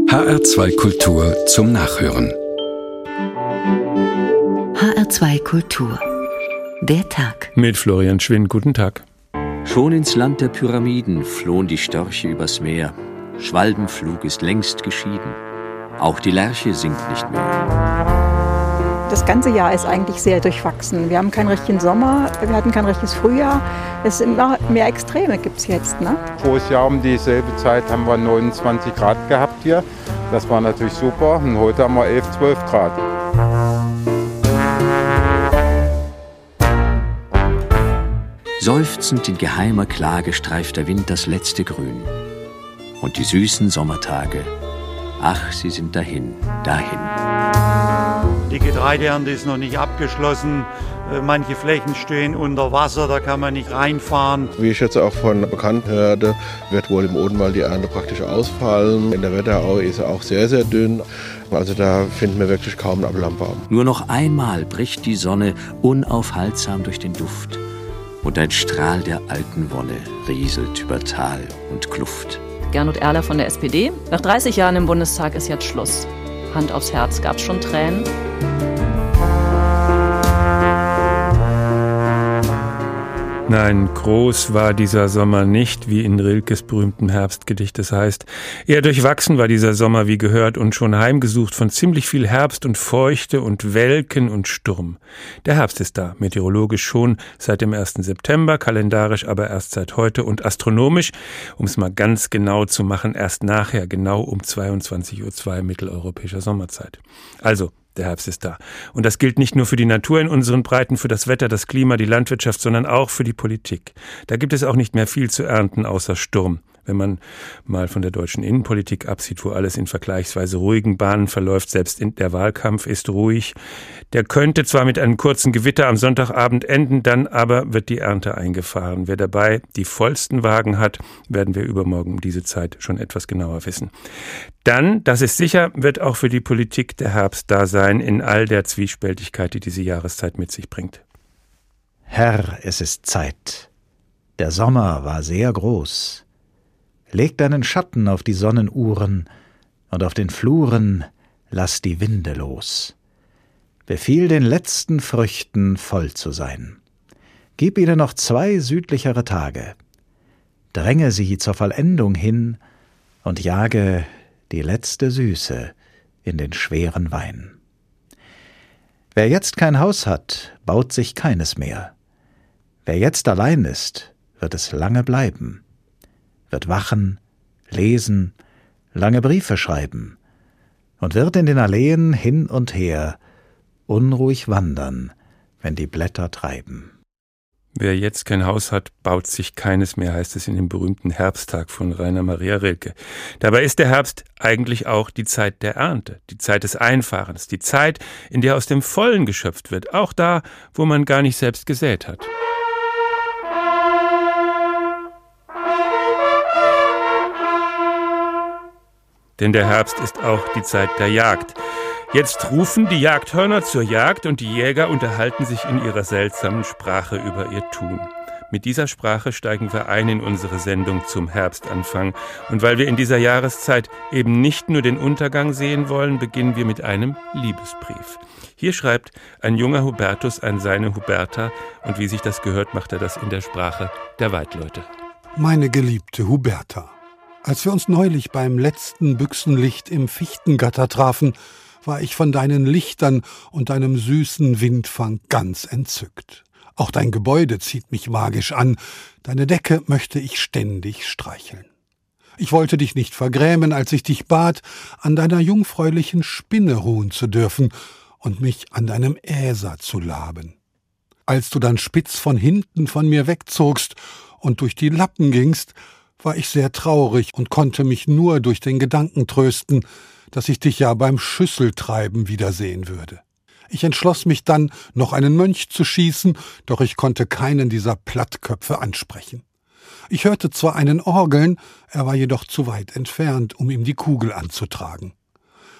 HR2 Kultur zum Nachhören. HR2 Kultur. Der Tag. Mit Florian Schwind, guten Tag. Schon ins Land der Pyramiden flohen die Störche übers Meer. Schwalbenflug ist längst geschieden. Auch die Lerche singt nicht mehr. Das ganze Jahr ist eigentlich sehr durchwachsen. Wir haben keinen richtigen Sommer, wir hatten kein richtiges Frühjahr. Es sind immer mehr Extreme gibt es jetzt. Ne? Voriges Jahr um dieselbe Zeit haben wir 29 Grad gehabt hier. Das war natürlich super. Und heute haben wir 11, 12 Grad. Seufzend in geheimer Klage streift der Wind das letzte Grün. Und die süßen Sommertage, ach, sie sind dahin, dahin. Die Getreideernte ist noch nicht abgeschlossen. Manche Flächen stehen unter Wasser, da kann man nicht reinfahren. Wie ich jetzt auch von Bekannten hörte, wird wohl im Odenwald die Ernte praktisch ausfallen. In der Wetterau ist er auch sehr, sehr dünn. Also da finden wir wirklich kaum einen Apfel am Baum. Nur noch einmal bricht die Sonne unaufhaltsam durch den Duft. Und ein Strahl der alten Wonne rieselt über Tal und Kluft. Gernot Erler von der SPD. Nach 30 Jahren im Bundestag ist jetzt Schluss. Hand aufs Herz, gab's schon Tränen? Nein, groß war dieser Sommer nicht, wie in Rilkes berühmtem Herbstgedicht es heißt. Eher durchwachsen war dieser Sommer, wie gehört, und schon heimgesucht von ziemlich viel Herbst und Feuchte und Welken und Sturm. Der Herbst ist da, meteorologisch schon seit dem 1. September, kalendarisch aber erst seit heute und astronomisch, um es mal ganz genau zu machen, erst nachher, genau um 22:02 Uhr mitteleuropäischer Sommerzeit. Also, der Herbst ist da. Und das gilt nicht nur für die Natur in unseren Breiten, für das Wetter, das Klima, die Landwirtschaft, sondern auch für die Politik. Da gibt es auch nicht mehr viel zu ernten außer Sturm. Wenn man mal von der deutschen Innenpolitik absieht, wo alles in vergleichsweise ruhigen Bahnen verläuft, selbst der Wahlkampf ist ruhig. Der könnte zwar mit einem kurzen Gewitter am Sonntagabend enden, dann aber wird die Ernte eingefahren. Wer dabei die vollsten Wagen hat, werden wir übermorgen um diese Zeit schon etwas genauer wissen. Dann, das ist sicher, wird auch für die Politik der Herbst da sein, in all der Zwiespältigkeit, die diese Jahreszeit mit sich bringt. Herr, es ist Zeit. Der Sommer war sehr groß. Leg deinen Schatten auf die Sonnenuhren und auf den Fluren lass die Winde los. Befiehl den letzten Früchten voll zu sein. Gib ihnen noch 2 südlichere Tage. Dränge sie zur Vollendung hin und jage die letzte Süße in den schweren Wein. Wer jetzt kein Haus hat, baut sich keines mehr. Wer jetzt allein ist, wird es lange bleiben. Wird wachen, lesen, lange Briefe schreiben und wird in den Alleen hin und her unruhig wandern, wenn die Blätter treiben. Wer jetzt kein Haus hat, baut sich keines mehr, heißt es in dem berühmten Herbsttag von Rainer Maria Rilke. Dabei ist der Herbst eigentlich auch die Zeit der Ernte, die Zeit des Einfahrens, die Zeit, in der aus dem Vollen geschöpft wird, auch da, wo man gar nicht selbst gesät hat. Denn der Herbst ist auch die Zeit der Jagd. Jetzt rufen die Jagdhörner zur Jagd und die Jäger unterhalten sich in ihrer seltsamen Sprache über ihr Tun. Mit dieser Sprache steigen wir ein in unsere Sendung zum Herbstanfang. Und weil wir in dieser Jahreszeit eben nicht nur den Untergang sehen wollen, beginnen wir mit einem Liebesbrief. Hier schreibt ein junger Hubertus an seine Huberta und wie sich das gehört, macht er das in der Sprache der Weidleute. Meine geliebte Huberta, als wir uns neulich beim letzten Büchsenlicht im Fichtengatter trafen, war ich von deinen Lichtern und deinem süßen Windfang ganz entzückt. Auch dein Gebäude zieht mich magisch an, deine Decke möchte ich ständig streicheln. Ich wollte dich nicht vergrämen, als ich dich bat, an deiner jungfräulichen Spinne ruhen zu dürfen und mich an deinem Äser zu laben. Als du dann spitz von hinten von mir wegzogst und durch die Lappen gingst, war ich sehr traurig und konnte mich nur durch den Gedanken trösten, dass ich dich ja beim Schüsseltreiben wiedersehen würde. Ich entschloss mich dann, noch einen Mönch zu schießen, doch ich konnte keinen dieser Plattköpfe ansprechen. Ich hörte zwar einen orgeln, er war jedoch zu weit entfernt, um ihm die Kugel anzutragen.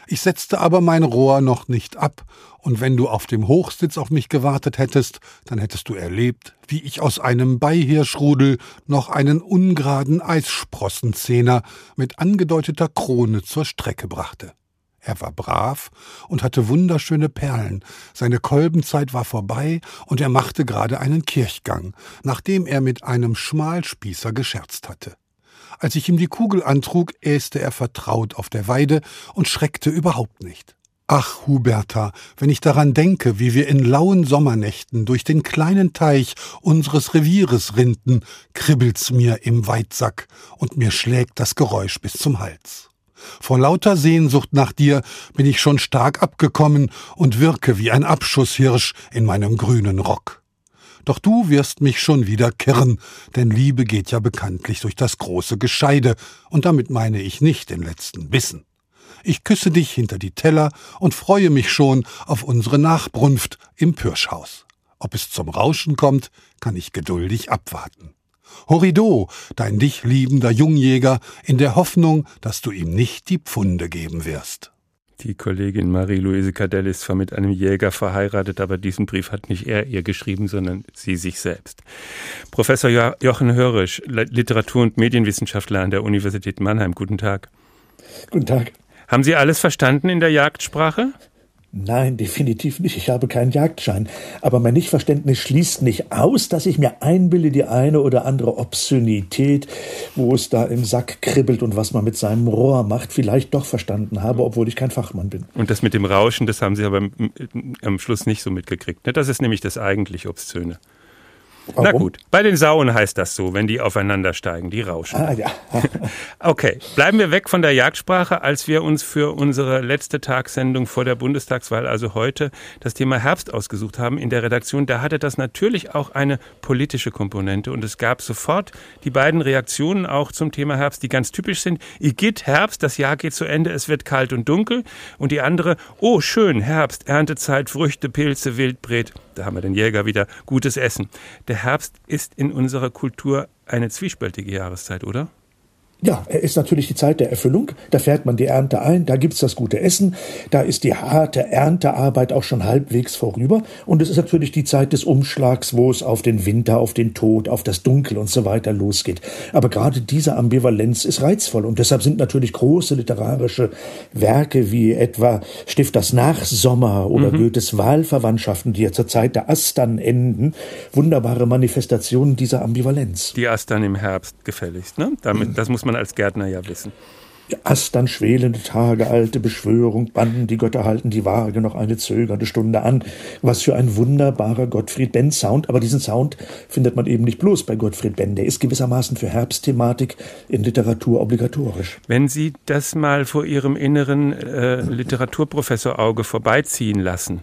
Ich setzte aber mein Rohr noch nicht ab, und wenn du auf dem Hochsitz auf mich gewartet hättest, dann hättest du erlebt, wie ich aus einem Beihirschrudel noch einen ungeraden Eissprossenzehner mit angedeuteter Krone zur Strecke brachte. Er war brav und hatte wunderschöne Perlen. Seine Kolbenzeit war vorbei und er machte gerade einen Kirchgang, nachdem er mit einem Schmalspießer gescherzt hatte. Als ich ihm die Kugel antrug, äste er vertraut auf der Weide und schreckte überhaupt nicht. Ach, Huberta, wenn ich daran denke, wie wir in lauen Sommernächten durch den kleinen Teich unseres Revieres rinnten, kribbelt's mir im Weidsack und mir schlägt das Geräusch bis zum Hals. Vor lauter Sehnsucht nach dir bin ich schon stark abgekommen und wirke wie ein Abschusshirsch in meinem grünen Rock. Doch du wirst mich schon wieder kirren, denn Liebe geht ja bekanntlich durch das große Gescheide, und damit meine ich nicht den letzten Bissen. Ich küsse dich hinter die Teller und freue mich schon auf unsere Nachbrunft im Pirschhaus. Ob es zum Rauschen kommt, kann ich geduldig abwarten. Horrido, dein dich liebender Jungjäger, in der Hoffnung, dass du ihm nicht die Pfunde geben wirst. Die Kollegin Marie-Louise Cadell ist zwar mit einem Jäger verheiratet, aber diesen Brief hat nicht er ihr geschrieben, sondern sie sich selbst. Professor Jochen Hörisch, Literatur- und Medienwissenschaftler an der Universität Mannheim. Guten Tag. Guten Tag. Haben Sie alles verstanden in der Jagdsprache? Nein, definitiv nicht. Ich habe keinen Jagdschein. Aber mein Nichtverständnis schließt nicht aus, dass ich mir einbilde, die eine oder andere Obszönität, wo es da im Sack kribbelt und was man mit seinem Rohr macht, vielleicht doch verstanden habe, obwohl ich kein Fachmann bin. Und das mit dem Rauschen, das haben Sie aber am Schluss nicht so mitgekriegt. Das ist nämlich das eigentlich Obszöne. Warum? Na gut, bei den Sauen heißt das so, wenn die aufeinander steigen, die rauschen. Ah, ja. Okay, bleiben wir weg von der Jagdsprache. Als wir uns für unsere letzte Tagssendung vor der Bundestagswahl, also heute, das Thema Herbst ausgesucht haben in der Redaktion, da hatte das natürlich auch eine politische Komponente und es gab sofort die beiden Reaktionen auch zum Thema Herbst, die ganz typisch sind. Igitt, Herbst, das Jahr geht zu Ende, es wird kalt und dunkel. Und die andere, oh schön, Herbst, Erntezeit, Früchte, Pilze, Wildbret. Da haben wir den Jäger wieder, gutes Essen. Der Herbst ist in unserer Kultur eine zwiespältige Jahreszeit, oder? Ja, er ist natürlich die Zeit der Erfüllung. Da fährt man die Ernte ein, da gibt's das gute Essen, da ist die harte Erntearbeit auch schon halbwegs vorüber. Und es ist natürlich die Zeit des Umschlags, wo es auf den Winter, auf den Tod, auf das Dunkel und so weiter losgeht. Aber gerade diese Ambivalenz ist reizvoll. Und deshalb sind natürlich große literarische Werke wie etwa Stifters Nachsommer oder Goethes Wahlverwandtschaften, die ja zur Zeit der Astern enden, wunderbare Manifestationen dieser Ambivalenz. Die Astern im Herbst gefälligst, ne? Das muss man als Gärtner ja wissen. Astern, schwelende Tage, alte Beschwörung, Banden, die Götter halten die Waage noch eine zögernde Stunde an. Was für ein wunderbarer Gottfried Benn-Sound. Aber diesen Sound findet man eben nicht bloß bei Gottfried Benn. Der ist gewissermaßen für Herbstthematik in Literatur obligatorisch. Wenn Sie das mal vor Ihrem inneren Literaturprofessorauge vorbeiziehen lassen,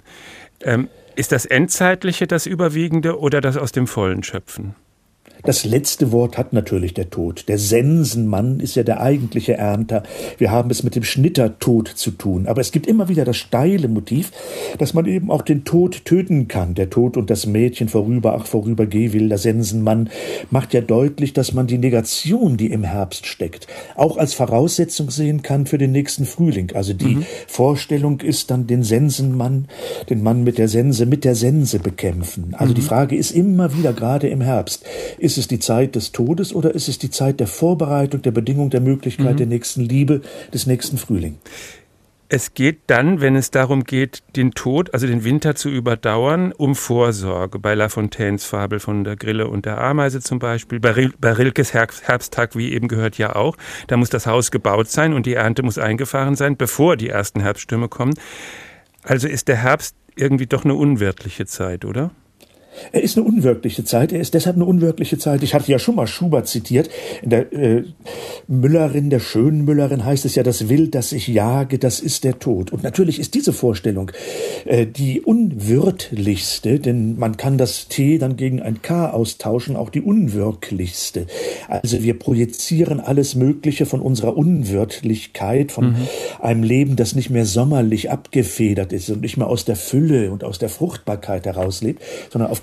ist das Endzeitliche das Überwiegende oder das aus dem Vollen schöpfen? Das letzte Wort hat natürlich der Tod. Der Sensenmann ist ja der eigentliche Ernter. Wir haben es mit dem Schnittertod zu tun. Aber es gibt immer wieder das steile Motiv, dass man eben auch den Tod töten kann. Der Tod und das Mädchen vorüber, ach vorüber geh will, der Sensenmann, macht ja deutlich, dass man die Negation, die im Herbst steckt, auch als Voraussetzung sehen kann für den nächsten Frühling. Also die Vorstellung ist dann den Sensenmann, den Mann mit der Sense bekämpfen. Also die Frage ist immer wieder, gerade im Herbst, ist es die Zeit des Todes oder ist es die Zeit der Vorbereitung, der Bedingung, der Möglichkeit der nächsten Liebe, des nächsten Frühling? Es geht dann, wenn es darum geht, den Tod, also den Winter zu überdauern, um Vorsorge. Bei La Fontaines Fabel von der Grille und der Ameise zum Beispiel. Bei Rilkes Herbsttag, wie eben gehört, ja auch. Da muss das Haus gebaut sein und die Ernte muss eingefahren sein, bevor die ersten Herbststürme kommen. Also ist der Herbst irgendwie doch eine unwirtliche Zeit, oder? Er ist eine unwirkliche Zeit, er ist deshalb eine unwirkliche Zeit. Ich hatte ja schon mal Schubert zitiert. In der Müllerin, der schönen Müllerin heißt es ja, das Wild, das ich jage, das ist der Tod. Und natürlich ist diese Vorstellung die unwirtlichste, denn man kann das T dann gegen ein K austauschen, auch die unwirklichste. Also wir projizieren alles Mögliche von unserer Unwirtlichkeit, von einem Leben, das nicht mehr sommerlich abgefedert ist und nicht mehr aus der Fülle und aus der Fruchtbarkeit herauslebt, sondern auf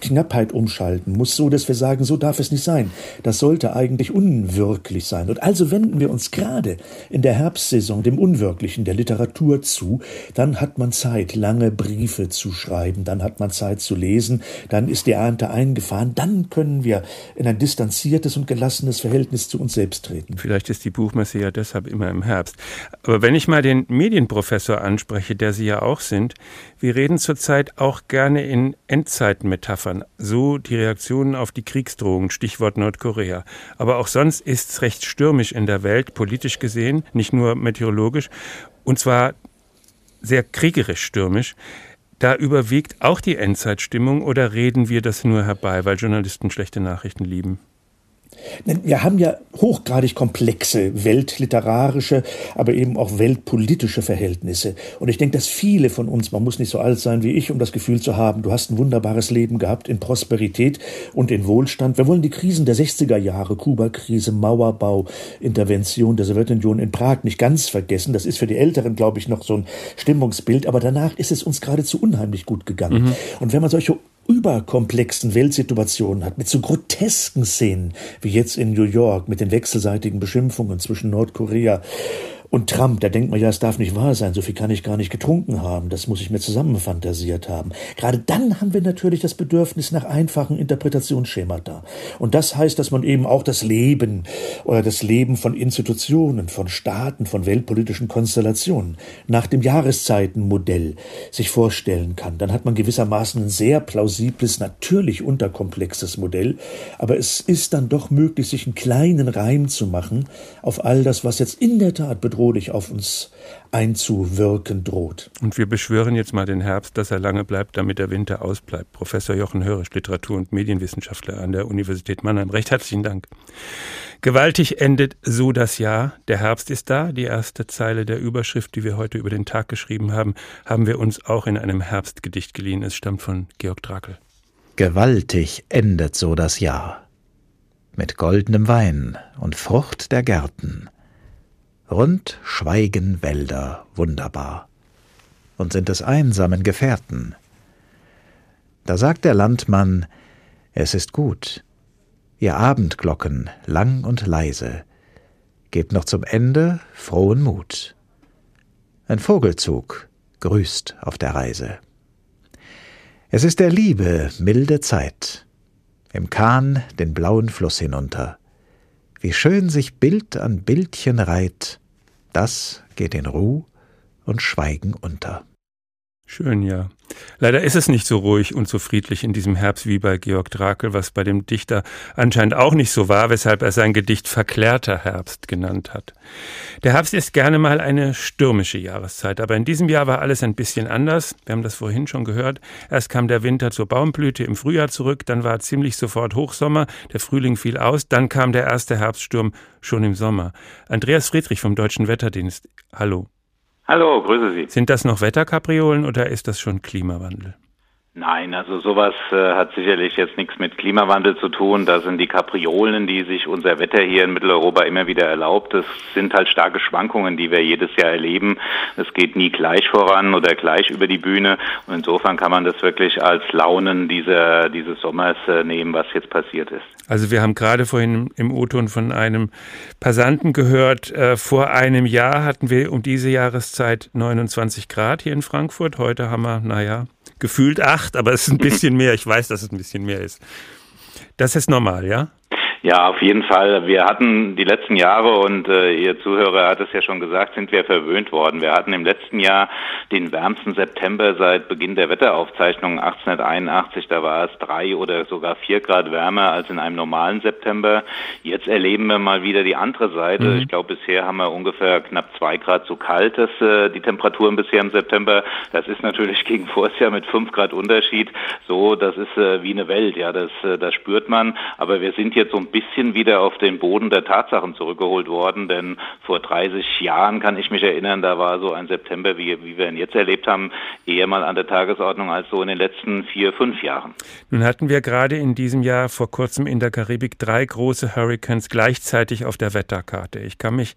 Knappheit umschalten muss, so dass wir sagen, so darf es nicht sein. Das sollte eigentlich unwirklich sein. Und also wenden wir uns gerade in der Herbstsaison dem Unwirklichen, der Literatur zu. Dann hat man Zeit, lange Briefe zu schreiben, dann hat man Zeit zu lesen, dann ist die Ernte eingefahren, dann können wir in ein distanziertes und gelassenes Verhältnis zu uns selbst treten. Vielleicht ist die Buchmesse ja deshalb immer im Herbst. Aber wenn ich mal den Medienprofessor anspreche, der Sie ja auch sind, wir reden zurzeit auch gerne in Endzeitmetaphern, so die Reaktionen auf die Kriegsdrohungen, Stichwort Nordkorea. Aber auch sonst ist es recht stürmisch in der Welt, politisch gesehen, nicht nur meteorologisch, und zwar sehr kriegerisch stürmisch. Da überwiegt auch die Endzeitstimmung oder reden wir das nur herbei, weil Journalisten schlechte Nachrichten lieben? Wir haben ja hochgradig komplexe weltliterarische, aber eben auch weltpolitische Verhältnisse. Und ich denke, dass viele von uns, man muss nicht so alt sein wie ich, um das Gefühl zu haben, du hast ein wunderbares Leben gehabt in Prosperität und in Wohlstand. Wir wollen die Krisen der 60er Jahre, Kuba-Krise, Mauerbau, Intervention der Sowjetunion in Prag nicht ganz vergessen. Das ist für die Älteren, glaube ich, noch so ein Stimmungsbild. Aber danach ist es uns geradezu unheimlich gut gegangen. Und wenn man solche überkomplexen Weltsituationen hat, mit so grotesken Szenen wie jetzt in New York mit den wechselseitigen Beschimpfungen zwischen Nordkorea und Trump, da denkt man ja, es darf nicht wahr sein, so viel kann ich gar nicht getrunken haben, das muss ich mir zusammenfantasiert haben. Gerade dann haben wir natürlich das Bedürfnis nach einfachen Interpretationsschemata. Und das heißt, dass man eben auch das Leben oder das Leben von Institutionen, von Staaten, von weltpolitischen Konstellationen nach dem Jahreszeitenmodell sich vorstellen kann. Dann hat man gewissermaßen ein sehr plausibles, natürlich unterkomplexes Modell, aber es ist dann doch möglich, sich einen kleinen Reim zu machen auf all das, was jetzt in der Tat bedrohlich auf uns einzuwirken droht. Und wir beschwören jetzt mal den Herbst, dass er lange bleibt, damit der Winter ausbleibt. Professor Jochen Hörisch, Literatur- und Medienwissenschaftler an der Universität Mannheim. Recht herzlichen Dank. Gewaltig endet so das Jahr. Der Herbst ist da. Die erste Zeile der Überschrift, die wir heute über den Tag geschrieben haben, haben wir uns auch in einem Herbstgedicht geliehen. Es stammt von Georg Trakl. Gewaltig endet so das Jahr. Mit goldenem Wein und Frucht der Gärten. Rund schweigen Wälder wunderbar und sind es einsamen Gefährten. Da sagt der Landmann, es ist gut, ihr Abendglocken lang und leise, gebt noch zum Ende frohen Mut. Ein Vogelzug grüßt auf der Reise. Es ist der Liebe milde Zeit, im Kahn den blauen Fluss hinunter. Wie schön sich Bild an Bildchen reiht, das geht in Ruh und Schweigen unter. Schön, ja. Leider ist es nicht so ruhig und so friedlich in diesem Herbst wie bei Georg Trakl, was bei dem Dichter anscheinend auch nicht so war, weshalb er sein Gedicht Verklärter Herbst genannt hat. Der Herbst ist gerne mal eine stürmische Jahreszeit, aber in diesem Jahr war alles ein bisschen anders. Wir haben das vorhin schon gehört. Erst kam der Winter zur Baumblüte im Frühjahr zurück, dann war ziemlich sofort Hochsommer, der Frühling fiel aus, dann kam der erste Herbststurm schon im Sommer. Andreas Friedrich vom Deutschen Wetterdienst, hallo. Hallo, grüße Sie. Sind das noch Wetterkapriolen oder ist das schon Klimawandel? Nein, also sowas hat sicherlich jetzt nichts mit Klimawandel zu tun. Da sind die Kapriolen, die sich unser Wetter hier in Mitteleuropa immer wieder erlaubt. Das sind halt starke Schwankungen, die wir jedes Jahr erleben. Es geht nie gleich voran oder gleich über die Bühne. Und insofern kann man das wirklich als Launen dieses Sommers nehmen, was jetzt passiert ist. Also wir haben gerade vorhin im O-Ton von einem Passanten gehört, vor einem Jahr hatten wir um diese Jahreszeit 29 Grad hier in Frankfurt. Heute haben wir, gefühlt 8, aber es ist ein bisschen mehr. Ich weiß, dass es ein bisschen mehr ist. Das ist normal, ja? Ja, auf jeden Fall. Wir hatten die letzten Jahre, und Ihr Zuhörer hat es ja schon gesagt, sind wir verwöhnt worden. Wir hatten im letzten Jahr den wärmsten September seit Beginn der Wetteraufzeichnungen 1881. Da war es 3 oder sogar 4 Grad wärmer als in einem normalen September. Jetzt erleben wir mal wieder die andere Seite. Ich glaube, bisher haben wir ungefähr knapp 2 Grad zu kalt, die Temperaturen bisher im September. Das ist natürlich gegen Vorjahr mit 5 Grad Unterschied so, das ist wie eine Welt. Ja, das spürt man. Aber wir sind jetzt so ein bisschen wieder auf den Boden der Tatsachen zurückgeholt worden, denn vor 30 Jahren kann ich mich erinnern, da war so ein September, wie wir ihn jetzt erlebt haben, eher mal an der Tagesordnung als so in den letzten 4, 5 Jahren. Nun hatten wir gerade in diesem Jahr vor kurzem in der Karibik 3 große Hurricanes gleichzeitig auf der Wetterkarte. Ich kann mich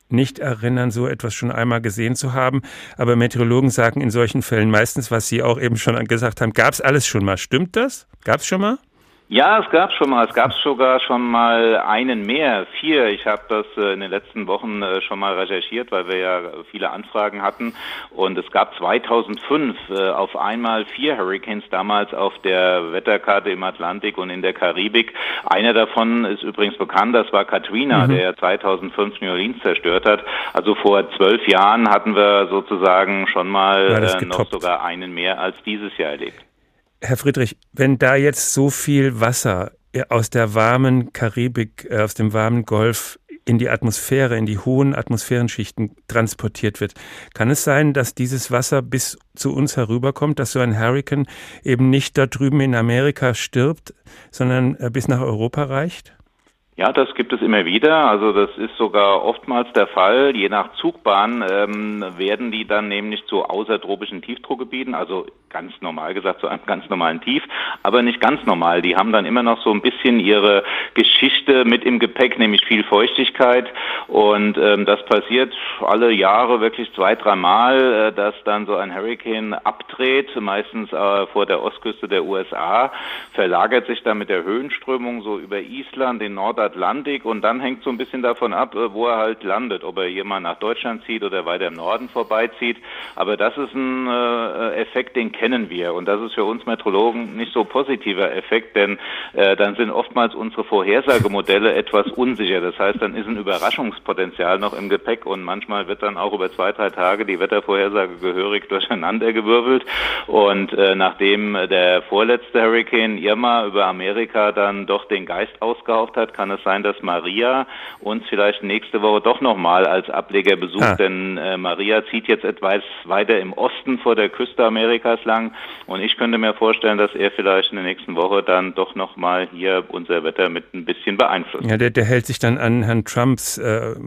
nicht erinnern, so etwas schon einmal gesehen zu haben. Aber Meteorologen sagen in solchen Fällen meistens, was Sie auch eben schon gesagt haben, gab es alles schon mal. Stimmt das? Gab es schon mal? Ja, es gab schon mal. Es gab sogar schon mal einen mehr, 4. Ich habe das in den letzten Wochen schon mal recherchiert, weil wir ja viele Anfragen hatten. Und es gab 2005 auf einmal 4 Hurricanes damals auf der Wetterkarte im Atlantik und in der Karibik. Einer davon ist übrigens bekannt, das war Katrina, der 2005 New Orleans zerstört hat. Also vor 12 Jahren hatten wir sozusagen schon mal noch sogar einen mehr als dieses Jahr erlebt. Herr Friedrich, wenn da jetzt so viel Wasser aus der warmen Karibik, aus dem warmen Golf in die Atmosphäre, in die hohen Atmosphärenschichten transportiert wird, kann es sein, dass dieses Wasser bis zu uns herüberkommt, dass so ein Hurrikan eben nicht dort drüben in Amerika stirbt, sondern bis nach Europa reicht? Ja, das gibt es immer wieder. Also das ist sogar oftmals der Fall. Je nach Zugbahn werden die dann nämlich zu außertropischen Tiefdruckgebieten, also ganz normal gesagt zu einem ganz normalen Tief, aber nicht ganz normal. Die haben dann immer noch so ein bisschen ihre Geschichte mit im Gepäck, nämlich viel Feuchtigkeit. Und das passiert alle Jahre wirklich 2-3 Mal, dass dann so ein Hurrikan abdreht, meistens vor der Ostküste der USA, verlagert sich dann mit der Höhenströmung so über Island, den Nordatlantik, und dann hängt so ein bisschen davon ab, wo er halt landet, ob er hier mal nach Deutschland zieht oder weiter im Norden vorbeizieht. Aber das ist ein Effekt, den kennen wir, und das ist für uns Meteorologen nicht so positiver Effekt, denn dann sind oftmals unsere Vorhersagemodelle etwas unsicher. Das heißt, dann ist ein Überraschungspotenzial noch im Gepäck, und manchmal wird dann auch über 2-3 Tage die Wettervorhersage gehörig durcheinandergewirbelt. Und nachdem der vorletzte Hurrikan Irma über Amerika dann doch den Geist ausgehaucht hat, kann es sein, dass Maria uns vielleicht nächste Woche doch nochmal als Ableger besucht, denn Maria zieht jetzt etwas weiter im Osten vor der Küste Amerikas lang, und ich könnte mir vorstellen, dass er vielleicht in der nächsten Woche dann doch nochmal hier unser Wetter mit ein bisschen beeinflusst. Ja, der hält sich dann an Herrn Trumps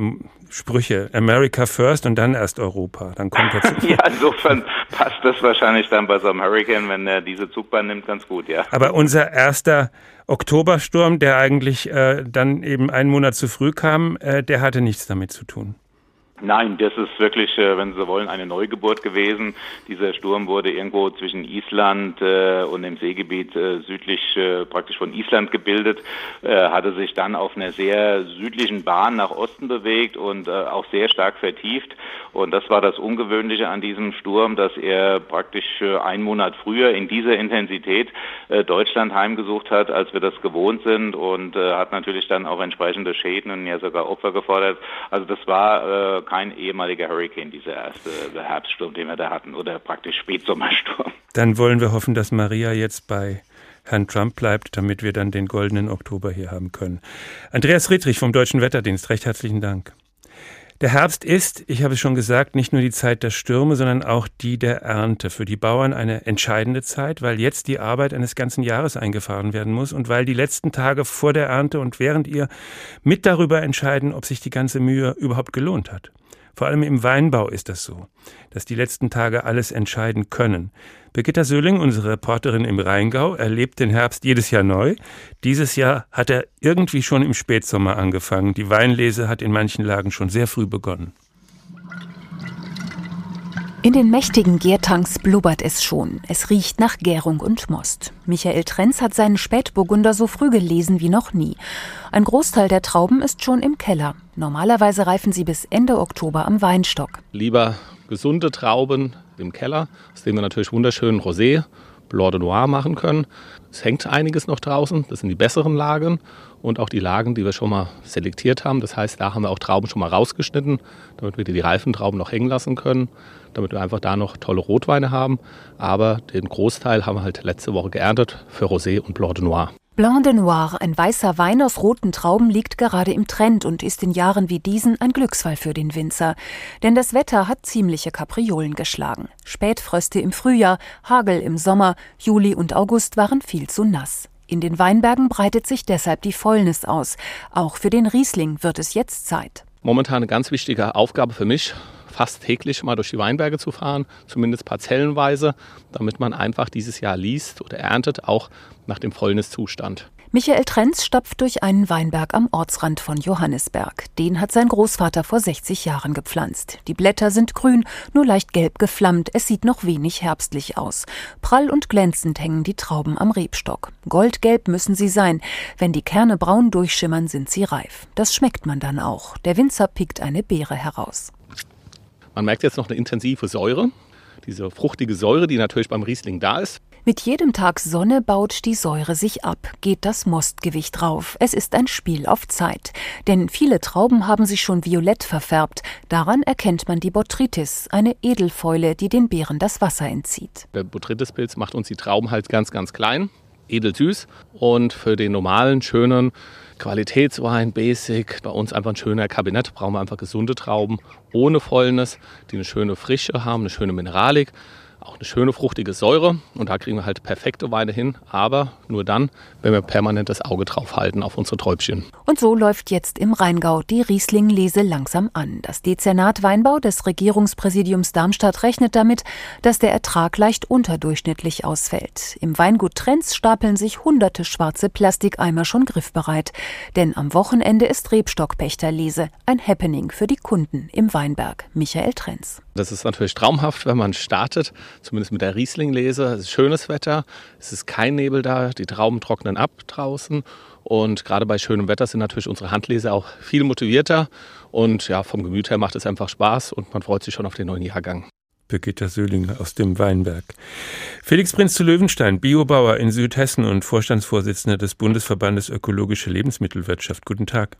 Sprüche, America first und dann erst Europa. Dann kommt er zu. Ja, insofern passt das wahrscheinlich dann bei so einem Hurrikan, wenn er diese Zugbahn nimmt, ganz gut, ja. Aber unser erster Oktobersturm, der eigentlich dann eben einen Monat zu früh kam, der hatte nichts damit zu tun. Nein, das ist wirklich, wenn Sie wollen, eine Neugeburt gewesen. Dieser Sturm wurde irgendwo zwischen Island und dem Seegebiet südlich praktisch von Island gebildet, hatte sich dann auf einer sehr südlichen Bahn nach Osten bewegt und auch sehr stark vertieft. Und das war das Ungewöhnliche an diesem Sturm, dass er praktisch einen Monat früher in dieser Intensität Deutschland heimgesucht hat, als wir das gewohnt sind, und hat natürlich dann auch entsprechende Schäden und ja sogar Opfer gefordert. Also das war kein ehemaliger Hurrikan, dieser erste Herbststurm, den wir da hatten, oder praktisch Spätsommersturm. Dann wollen wir hoffen, dass Maria jetzt bei Herrn Trump bleibt, damit wir dann den goldenen Oktober hier haben können. Andreas Friedrich vom Deutschen Wetterdienst, recht herzlichen Dank. Der Herbst ist, ich habe es schon gesagt, nicht nur die Zeit der Stürme, sondern auch die der Ernte. Für die Bauern eine entscheidende Zeit, weil jetzt die Arbeit eines ganzen Jahres eingefahren werden muss und weil die letzten Tage vor der Ernte und während ihr mit darüber entscheiden, ob sich die ganze Mühe überhaupt gelohnt hat. Vor allem im Weinbau ist das so, dass die letzten Tage alles entscheiden können. Birgitta Söhling, unsere Reporterin im Rheingau, erlebt den Herbst jedes Jahr neu. Dieses Jahr hat er irgendwie schon im Spätsommer angefangen. Die Weinlese hat in manchen Lagen schon sehr früh begonnen. In den mächtigen Gärtanks blubbert es schon. Es riecht nach Gärung und Most. Michael Trenz hat seinen Spätburgunder so früh gelesen wie noch nie. Ein Großteil der Trauben ist schon im Keller. Normalerweise reifen sie bis Ende Oktober am Weinstock. Lieber gesunde Trauben im Keller, aus denen wir natürlich wunderschönen Rosé, Blanc de Noir machen können. Es hängt einiges noch draußen, das sind die besseren Lagen und auch die Lagen, die wir schon mal selektiert haben. Das heißt, da haben wir auch Trauben schon mal rausgeschnitten, damit wir die reifen Trauben noch hängen lassen können, damit wir einfach da noch tolle Rotweine haben. Aber den Großteil haben wir halt letzte Woche geerntet für Rosé und Blanc de Noir. Blanc de Noir, ein weißer Wein aus roten Trauben, liegt gerade im Trend und ist in Jahren wie diesen ein Glücksfall für den Winzer. Denn das Wetter hat ziemliche Kapriolen geschlagen. Spätfröste im Frühjahr, Hagel im Sommer, Juli und August waren viel zu nass. In den Weinbergen breitet sich deshalb die Fäulnis aus. Auch für den Riesling wird es jetzt Zeit. Momentan eine ganz wichtige Aufgabe für mich, fast täglich mal durch die Weinberge zu fahren, zumindest parzellenweise, damit man einfach dieses Jahr liest oder erntet, auch nach dem Fäulniszustand. Michael Trenz stapft durch einen Weinberg am Ortsrand von Johannisberg. Den hat sein Großvater vor 60 Jahren gepflanzt. Die Blätter sind grün, nur leicht gelb geflammt. Es sieht noch wenig herbstlich aus. Prall und glänzend hängen die Trauben am Rebstock. Goldgelb müssen sie sein. Wenn die Kerne braun durchschimmern, sind sie reif. Das schmeckt man dann auch. Der Winzer pickt eine Beere heraus. Man merkt jetzt noch eine intensive Säure. Diese fruchtige Säure, die natürlich beim Riesling da ist. Mit jedem Tag Sonne baut die Säure sich ab, geht das Mostgewicht rauf. Es ist ein Spiel auf Zeit. Denn viele Trauben haben sich schon violett verfärbt. Daran erkennt man die Botrytis, eine Edelfäule, die den Beeren das Wasser entzieht. Der Botrytispilz macht uns die Trauben halt ganz, ganz klein, edelsüß. Und für den normalen, schönen Qualitätswein, Basic, bei uns einfach ein schöner Kabinett, brauchen wir einfach gesunde Trauben ohne Fäulnis, die eine schöne Frische haben, eine schöne Mineralik. Auch eine schöne fruchtige Säure und da kriegen wir halt perfekte Weine hin, aber nur dann, wenn wir permanent das Auge drauf halten auf unsere Träubchen. Und so läuft jetzt im Rheingau die Riesling-Lese langsam an. Das Dezernat Weinbau des Regierungspräsidiums Darmstadt rechnet damit, dass der Ertrag leicht unterdurchschnittlich ausfällt. Im Weingut Trenz stapeln sich hunderte schwarze Plastikeimer schon griffbereit. Denn am Wochenende ist Rebstockpächterlese, ein Happening für die Kunden im Weinberg. Michael Trenz. Das ist natürlich traumhaft, wenn man startet, zumindest mit der Riesling-Lese. Es ist schönes Wetter, es ist kein Nebel da, die Trauben trocknen ab draußen. Und gerade bei schönem Wetter sind natürlich unsere Handleser auch viel motivierter. Und ja, vom Gemüt her macht es einfach Spaß und man freut sich schon auf den neuen Jahrgang. Birgitta Söhling aus dem Weinberg. Felix Prinz zu Löwenstein, Biobauer in Südhessen und Vorstandsvorsitzender des Bundesverbandes Ökologische Lebensmittelwirtschaft. Guten Tag.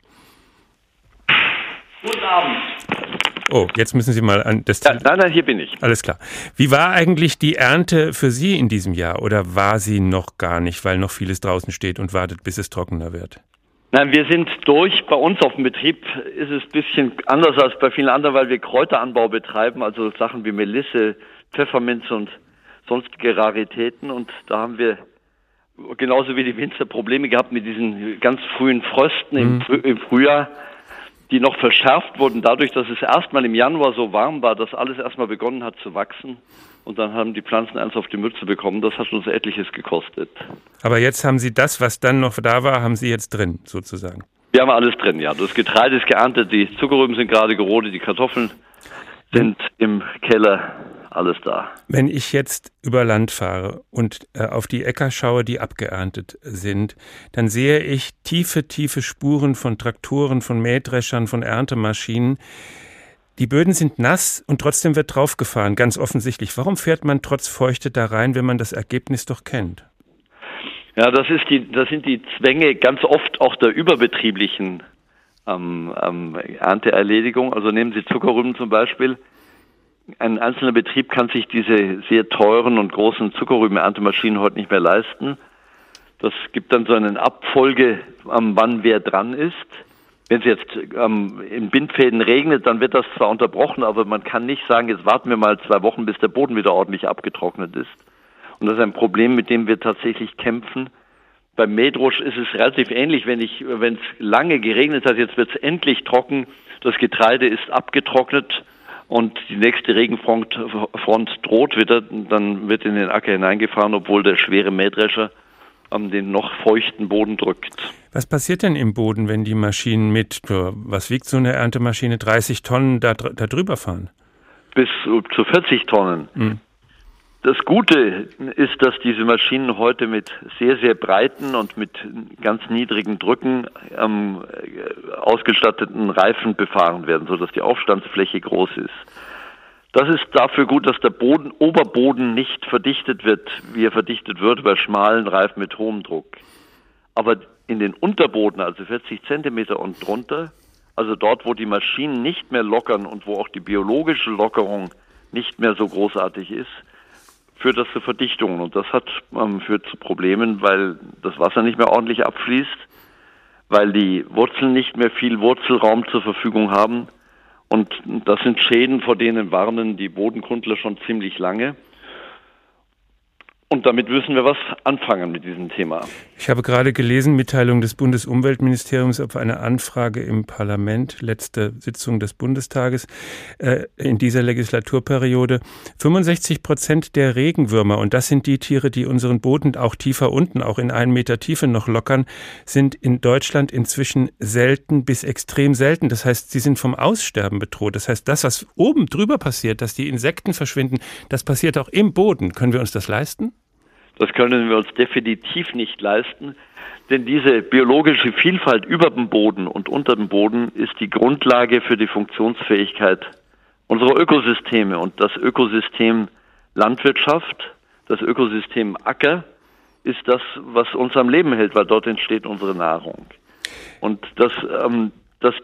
Guten Abend. Oh, jetzt müssen Sie mal an das... Ja, nein, hier bin ich. Alles klar. Wie war eigentlich die Ernte für Sie in diesem Jahr? Oder war sie noch gar nicht, weil noch vieles draußen steht und wartet, bis es trockener wird? Nein, wir sind durch. Bei uns auf dem Betrieb ist es ein bisschen anders als bei vielen anderen, weil wir Kräuteranbau betreiben, also Sachen wie Melisse, Pfefferminz und sonstige Raritäten. Und da haben wir genauso wie die Winzer Probleme gehabt mit diesen ganz frühen Frösten im Frühjahr, die noch verschärft wurden dadurch, dass es erstmal im Januar so warm war, dass alles erstmal begonnen hat zu wachsen. Und dann haben die Pflanzen eins auf die Mütze bekommen. Das hat uns etliches gekostet. Aber jetzt haben Sie das, was dann noch da war, haben Sie jetzt drin, sozusagen? Wir haben alles drin, ja. Das Getreide ist geerntet, die Zuckerrüben sind gerade gerodet, die Kartoffeln sind im Keller, alles da. Wenn ich jetzt über Land fahre und auf die Äcker schaue, die abgeerntet sind, dann sehe ich tiefe, tiefe Spuren von Traktoren, von Mähdreschern, von Erntemaschinen. Die Böden sind nass und trotzdem wird draufgefahren, ganz offensichtlich. Warum fährt man trotz Feuchte da rein, wenn man das Ergebnis doch kennt? Ja, das sind die Zwänge ganz oft auch der überbetrieblichen Ernteerledigung. Also nehmen Sie Zuckerrüben zum Beispiel. Ein einzelner Betrieb kann sich diese sehr teuren und großen Zuckerrüben-Erntemaschinen heute nicht mehr leisten. Das gibt dann so eine Abfolge, wann wer dran ist. Wenn es jetzt in Bindfäden regnet, dann wird das zwar unterbrochen, aber man kann nicht sagen, jetzt warten wir mal 2 Wochen, bis der Boden wieder ordentlich abgetrocknet ist. Und das ist ein Problem, mit dem wir tatsächlich kämpfen. Beim Mähdrosch ist es relativ ähnlich, wenn es lange geregnet hat, jetzt wird es endlich trocken, das Getreide ist abgetrocknet und die nächste Regenfront droht wieder, dann wird in den Acker hineingefahren, obwohl der schwere Mähdrescher den noch feuchten Boden drückt. Was passiert denn im Boden, wenn die Maschinen was wiegt so eine Erntemaschine, 30 Tonnen da drüber fahren? Bis zu 40 Tonnen. Das Gute ist, dass diese Maschinen heute mit sehr, sehr breiten und mit ganz niedrigen Drücken ausgestatteten Reifen befahren werden, sodass die Aufstandsfläche groß ist. Das ist dafür gut, dass der Oberboden nicht verdichtet wird, wie er verdichtet wird bei schmalen Reifen mit hohem Druck. Aber in den Unterboden, also 40 Zentimeter und drunter, also dort, wo die Maschinen nicht mehr lockern und wo auch die biologische Lockerung nicht mehr so großartig ist, führt das zu Verdichtungen. Und das führt zu Problemen, weil das Wasser nicht mehr ordentlich abfließt, weil die Wurzeln nicht mehr viel Wurzelraum zur Verfügung haben. Und das sind Schäden, vor denen warnen die Bodenkundler schon ziemlich lange. Und damit müssen wir was anfangen mit diesem Thema. Ich habe gerade gelesen, Mitteilung des Bundesumweltministeriums auf eine Anfrage im Parlament, letzte Sitzung des Bundestages in dieser Legislaturperiode. 65% der Regenwürmer, und das sind die Tiere, die unseren Boden auch tiefer unten, auch in 1 Meter Tiefe noch lockern, sind in Deutschland inzwischen selten bis extrem selten. Das heißt, sie sind vom Aussterben bedroht. Das heißt, das, was oben drüber passiert, dass die Insekten verschwinden, das passiert auch im Boden. Können wir uns das leisten? Das können wir uns definitiv nicht leisten, denn diese biologische Vielfalt über dem Boden und unter dem Boden ist die Grundlage für die Funktionsfähigkeit unserer Ökosysteme. Und das Ökosystem Landwirtschaft, das Ökosystem Acker ist das, was uns am Leben hält, weil dort entsteht unsere Nahrung. Und dass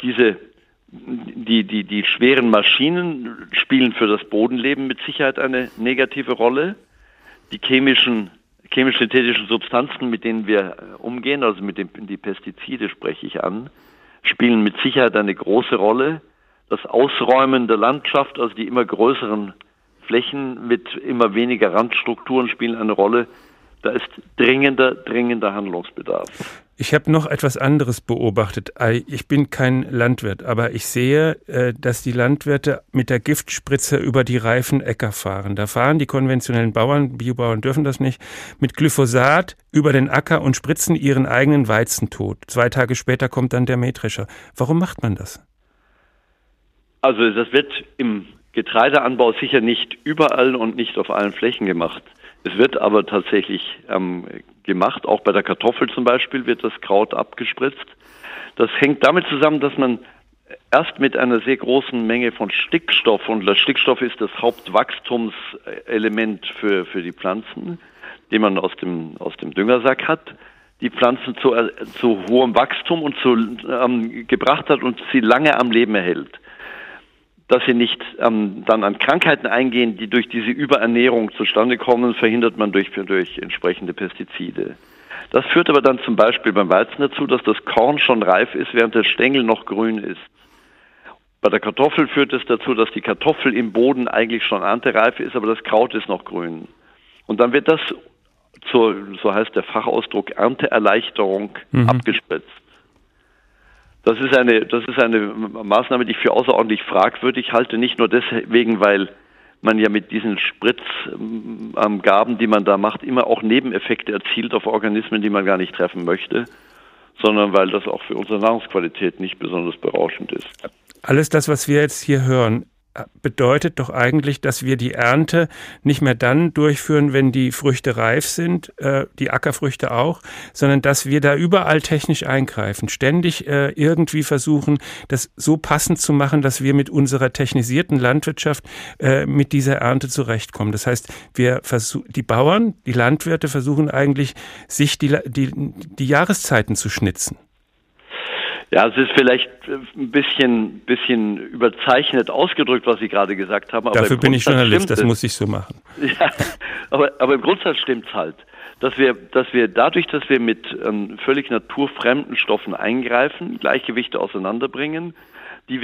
die schweren Maschinen spielen für das Bodenleben mit Sicherheit eine negative Rolle. Die chemisch-synthetischen Substanzen, mit denen wir umgehen, also die Pestizide spreche ich an, spielen mit Sicherheit eine große Rolle. Das Ausräumen der Landschaft, also die immer größeren Flächen mit immer weniger Randstrukturen spielen eine Rolle. Da ist dringender Handlungsbedarf. Ich habe noch etwas anderes beobachtet. Ich bin kein Landwirt, aber ich sehe, dass die Landwirte mit der Giftspritze über die reifen Äcker fahren. Da fahren die konventionellen Bauern, Biobauern dürfen das nicht, mit Glyphosat über den Acker und spritzen ihren eigenen Weizen tot. 2 Tage später kommt dann der Mähdrescher. Warum macht man das? Also das wird im Getreideanbau sicher nicht überall und nicht auf allen Flächen gemacht. Es wird aber tatsächlich gemacht, auch bei der Kartoffel zum Beispiel wird das Kraut abgespritzt. Das hängt damit zusammen, dass man erst mit einer sehr großen Menge von Stickstoff, und der Stickstoff ist das Hauptwachstumselement für die Pflanzen, den man aus dem Düngersack hat, die Pflanzen zu hohem Wachstum und gebracht hat und sie lange am Leben erhält. Dass sie nicht dann an Krankheiten eingehen, die durch diese Überernährung zustande kommen, verhindert man durch entsprechende Pestizide. Das führt aber dann zum Beispiel beim Weizen dazu, dass das Korn schon reif ist, während der Stängel noch grün ist. Bei der Kartoffel führt es dazu, dass die Kartoffel im Boden eigentlich schon erntereif ist, aber das Kraut ist noch grün. Und dann wird das so heißt der Fachausdruck Ernteerleichterung, abgespritzt. Das ist eine Maßnahme, die ich für außerordentlich fragwürdig halte, nicht nur deswegen, weil man ja mit diesen Spritzgaben, die man da macht, immer auch Nebeneffekte erzielt auf Organismen, die man gar nicht treffen möchte, sondern weil das auch für unsere Nahrungsqualität nicht besonders berauschend ist. Alles das, was wir jetzt hier hören, bedeutet doch eigentlich, dass wir die Ernte nicht mehr dann durchführen, wenn die Früchte reif sind, die Ackerfrüchte auch, sondern dass wir da überall technisch eingreifen, ständig irgendwie versuchen, das so passend zu machen, dass wir mit unserer technisierten Landwirtschaft mit dieser Ernte zurechtkommen. Das heißt, die Bauern, die Landwirte versuchen eigentlich, sich die Jahreszeiten zu schnitzen. Ja, es ist vielleicht ein bisschen überzeichnet ausgedrückt, was Sie gerade gesagt haben. Aber dafür bin ich Journalist, das muss ich so machen. Ja, aber im Grundsatz stimmt's halt, dass wir dadurch, dass wir mit völlig naturfremden Stoffen eingreifen, Gleichgewichte auseinanderbringen, die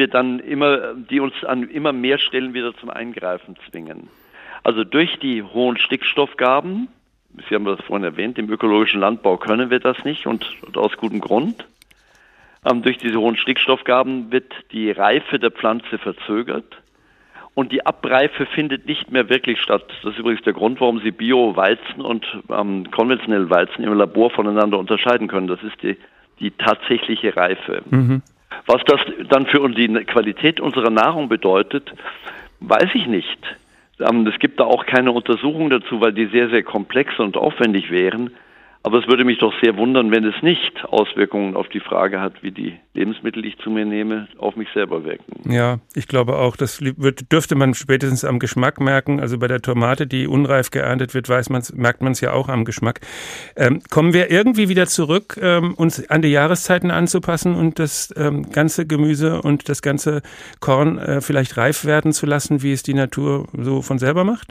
uns an immer mehr Stellen wieder zum Eingreifen zwingen. Also durch die hohen Stickstoffgaben, Sie haben das vorhin erwähnt, im ökologischen Landbau können wir das nicht und aus gutem Grund. Durch diese hohen Stickstoffgaben wird die Reife der Pflanze verzögert und die Abreife findet nicht mehr wirklich statt. Das ist übrigens der Grund, warum Sie Bio-Weizen und konventionelle Weizen im Labor voneinander unterscheiden können. Das ist die tatsächliche Reife. Was das dann für die Qualität unserer Nahrung bedeutet, weiß ich nicht. Es gibt da auch keine Untersuchungen dazu, weil die sehr, sehr komplex und aufwendig wären. Aber es würde mich doch sehr wundern, wenn es nicht Auswirkungen auf die Frage hat, wie die Lebensmittel, die ich zu mir nehme, auf mich selber wirken. Ja, ich glaube auch, das dürfte man spätestens am Geschmack merken. Also bei der Tomate, die unreif geerntet wird, merkt man es ja auch am Geschmack. Kommen wir irgendwie wieder zurück, uns an die Jahreszeiten anzupassen und das ganze Gemüse und das ganze Korn vielleicht reif werden zu lassen, wie es die Natur so von selber macht?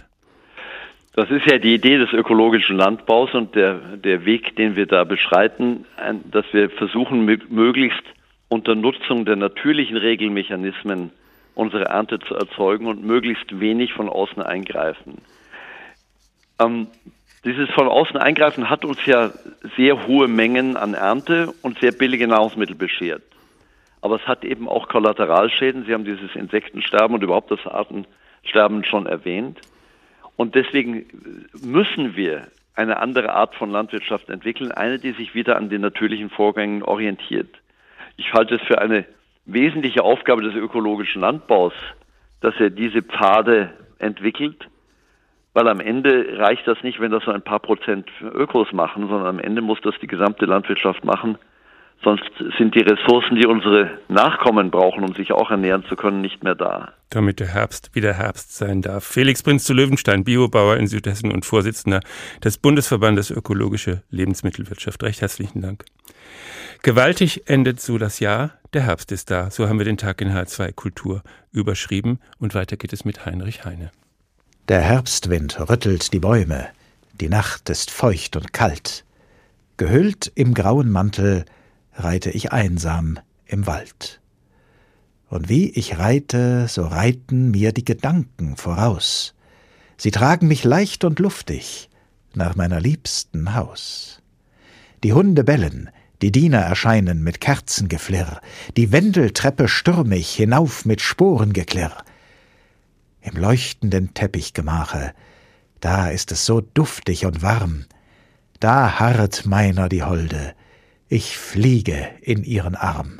Das ist ja die Idee des ökologischen Landbaus und der Weg, den wir da beschreiten, dass wir versuchen, möglichst unter Nutzung der natürlichen Regelmechanismen unsere Ernte zu erzeugen und möglichst wenig von außen eingreifen. Dieses von außen Eingreifen hat uns ja sehr hohe Mengen an Ernte und sehr billige Nahrungsmittel beschert. Aber es hat eben auch Kollateralschäden. Sie haben dieses Insektensterben und überhaupt das Artensterben schon erwähnt. Und deswegen müssen wir eine andere Art von Landwirtschaft entwickeln, eine, die sich wieder an den natürlichen Vorgängen orientiert. Ich halte es für eine wesentliche Aufgabe des ökologischen Landbaus, dass er diese Pfade entwickelt, weil am Ende reicht das nicht, wenn das so ein paar Prozent Ökos machen, sondern am Ende muss das die gesamte Landwirtschaft machen. Sonst sind die Ressourcen, die unsere Nachkommen brauchen, um sich auch ernähren zu können, nicht mehr da. Damit der Herbst wieder Herbst sein darf. Felix Prinz zu Löwenstein, Biobauer in Südhessen und Vorsitzender des Bundesverbandes Ökologische Lebensmittelwirtschaft. Recht herzlichen Dank. Gewaltig endet so das Jahr, der Herbst ist da. So haben wir den Tag in H2 Kultur überschrieben. Und weiter geht es mit Heinrich Heine. Der Herbstwind rüttelt die Bäume, die Nacht ist feucht und kalt. Gehüllt im grauen Mantel reite ich einsam im Wald. Und wie ich reite, so reiten mir die Gedanken voraus. Sie tragen mich leicht und luftig nach meiner liebsten Haus. Die Hunde bellen, die Diener erscheinen mit Kerzengeflirr, die Wendeltreppe stürmig hinauf mit Sporengeklirr. Im leuchtenden Teppichgemache, da ist es so duftig und warm, da harret meiner die Holde, ich fliege in ihren Arm.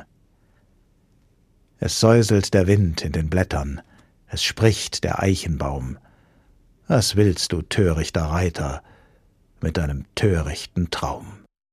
Es säuselt der Wind in den Blättern, es spricht der Eichenbaum. Was willst du, törichter Reiter, mit deinem törichten Traum?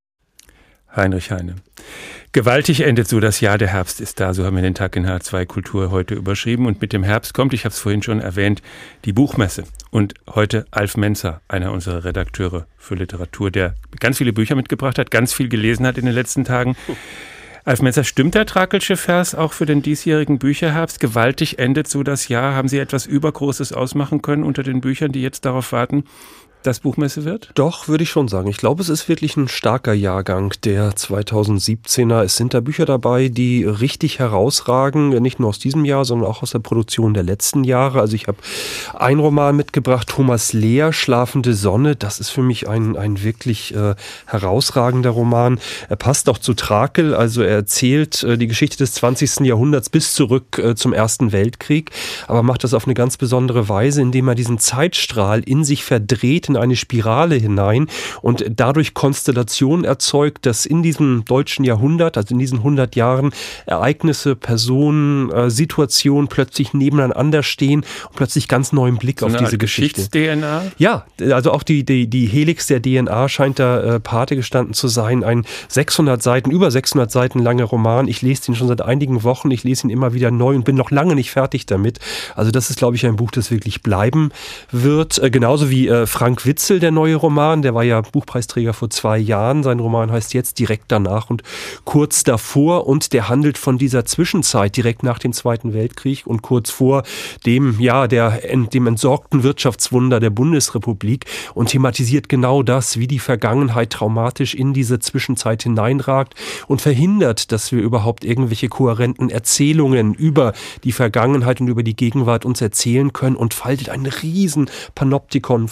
Heinrich Heine. Gewaltig endet so das Jahr, der Herbst ist da, so haben wir den Tag in H2 Kultur heute überschrieben. Und mit dem Herbst kommt, ich habe es vorhin schon erwähnt, die Buchmesse. Und heute Alf Menzer, einer unserer Redakteure für Literatur, der ganz viele Bücher mitgebracht hat, ganz viel gelesen hat in den letzten Tagen. Alf Menzer, stimmt der Trakelsche Vers auch für den diesjährigen Bücherherbst? Gewaltig endet so das Jahr. Haben Sie etwas Übergroßes ausmachen können unter den Büchern, die jetzt darauf warten, dass Buchmesse wird? Doch, würde ich schon sagen. Ich glaube, es ist wirklich ein starker Jahrgang, der 2017er. Es sind da Bücher dabei, die richtig herausragen, nicht nur aus diesem Jahr, sondern auch aus der Produktion der letzten Jahre. Also ich habe einen Roman mitgebracht, Thomas Lehr, Schlafende Sonne. Das ist für mich ein wirklich herausragender Roman. Er passt auch zu Trakel, also er erzählt die Geschichte des 20. Jahrhunderts bis zurück zum Ersten Weltkrieg, aber macht das auf eine ganz besondere Weise, indem er diesen Zeitstrahl in sich verdreht, in eine Spirale hinein und dadurch Konstellationen erzeugt, dass in diesem deutschen Jahrhundert, also in diesen 100 Jahren, Ereignisse, Personen, Situationen plötzlich nebeneinander stehen und plötzlich ganz neuen Blick so auf diese Geschichte. Geschichts-DNA? Ja, also auch die Helix der DNA scheint da Pate gestanden zu sein. Ein über 600 Seiten langer Roman. Ich lese den schon seit einigen Wochen. Ich lese ihn immer wieder neu und bin noch lange nicht fertig damit. Also das ist, glaube ich, ein Buch, das wirklich bleiben wird. Genauso wie Frank Witzel, der neue Roman, der war ja Buchpreisträger vor 2 Jahren. Sein Roman heißt jetzt Direkt danach und kurz davor und der handelt von dieser Zwischenzeit direkt nach dem Zweiten Weltkrieg und kurz vor dem entsorgten Wirtschaftswunder der Bundesrepublik und thematisiert genau das, wie die Vergangenheit traumatisch in diese Zwischenzeit hineinragt und verhindert, dass wir überhaupt irgendwelche kohärenten Erzählungen über die Vergangenheit und über die Gegenwart uns erzählen können und faltet ein riesen Panoptikum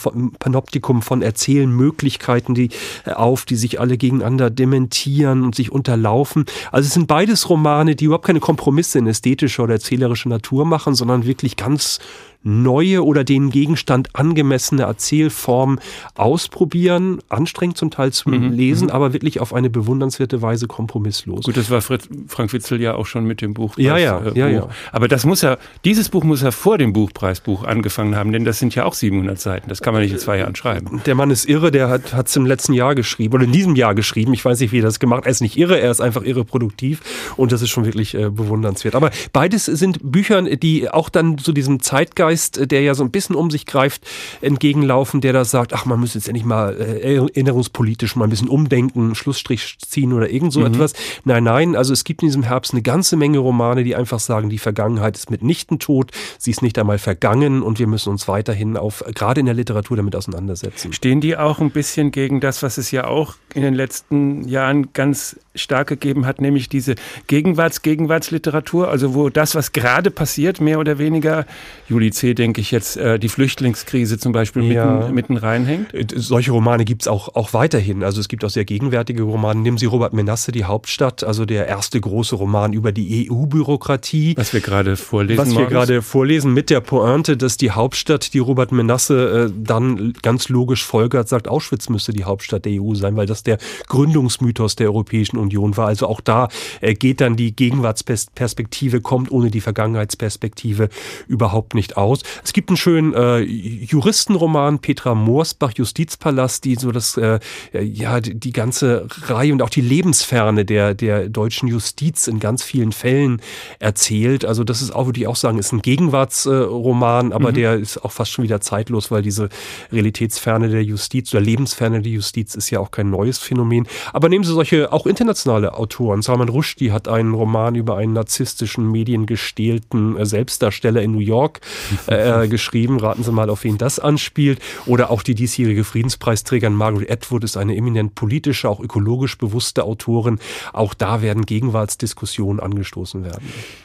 von Erzählmöglichkeiten die sich alle gegeneinander dementieren und sich unterlaufen. Also es sind beides Romane, die überhaupt keine Kompromisse in ästhetischer oder erzählerischer Natur machen, sondern wirklich ganz neue oder den Gegenstand angemessene Erzählformen ausprobieren, anstrengend zum Teil zum Lesen, aber wirklich auf eine bewundernswerte Weise kompromisslos. Gut, das war Frank Witzel ja auch schon mit dem Buch. Ja. Aber dieses Buch muss ja vor dem Buchpreisbuch angefangen haben, denn das sind ja auch 700 Seiten. Das kann man nicht in 2 Jahren schreiben. Der Mann ist irre, der hat es im letzten Jahr geschrieben oder in diesem Jahr geschrieben. Ich weiß nicht, wie er das gemacht hat. Er ist nicht irre, er ist einfach irreproduktiv und das ist schon wirklich bewundernswert. Aber beides sind Bücher, die auch dann zu diesem Zeitgeist, der ja so ein bisschen um sich greift, entgegenlaufen, der da sagt, ach, man müsste jetzt endlich mal erinnerungspolitisch mal ein bisschen umdenken, Schlussstrich ziehen oder irgend so etwas. Nein, also es gibt in diesem Herbst eine ganze Menge Romane, die einfach sagen, die Vergangenheit ist mitnichten tot, sie ist nicht einmal vergangen und wir müssen uns weiterhin gerade in der Literatur damit auseinandersetzen. Stehen die auch ein bisschen gegen das, was es ja auch in den letzten Jahren ganz stark gegeben hat, nämlich diese Gegenwartsliteratur, also wo das, was gerade passiert, mehr oder weniger, Juli C., denke ich jetzt, die Flüchtlingskrise zum Beispiel mitten reinhängt? Solche Romane gibt es auch weiterhin. Also es gibt auch sehr gegenwärtige Romane. Nehmen Sie Robert Menasse, Die Hauptstadt, also der erste große Roman über die EU-Bürokratie. Was wir gerade vorlesen. Mit der Pointe, dass die Hauptstadt, die Robert Menasse dann ganz logisch folgert, sagt, Auschwitz müsste die Hauptstadt der EU sein, weil das der Gründungsmythos der Europäischen Union war. Also auch da geht dann die Gegenwartsperspektive, kommt ohne die Vergangenheitsperspektive überhaupt nicht aus. Es gibt einen schönen Juristenroman, Petra Moorsbach, Justizpalast, die so die ganze Reihe und auch die Lebensferne der deutschen Justiz in ganz vielen Fällen erzählt. Also das ist auch, würde ich auch sagen, ist ein Gegenwartsroman, aber der ist auch fast schon wieder zeitlos, weil diese Realitätsferne der Justiz oder Lebensferne der Justiz ist ja auch kein neues Phänomen. Aber nehmen Sie solche auch internationale Autoren. Salman Rushdie hat einen Roman über einen narzisstischen, mediengestählten Selbstdarsteller in New York geschrieben. Raten Sie mal, auf wen das anspielt. Oder auch die diesjährige Friedenspreisträgerin Margaret Atwood ist eine eminent politische, auch ökologisch bewusste Autorin. Auch da werden Gegenwartsdiskussionen angestoßen werden.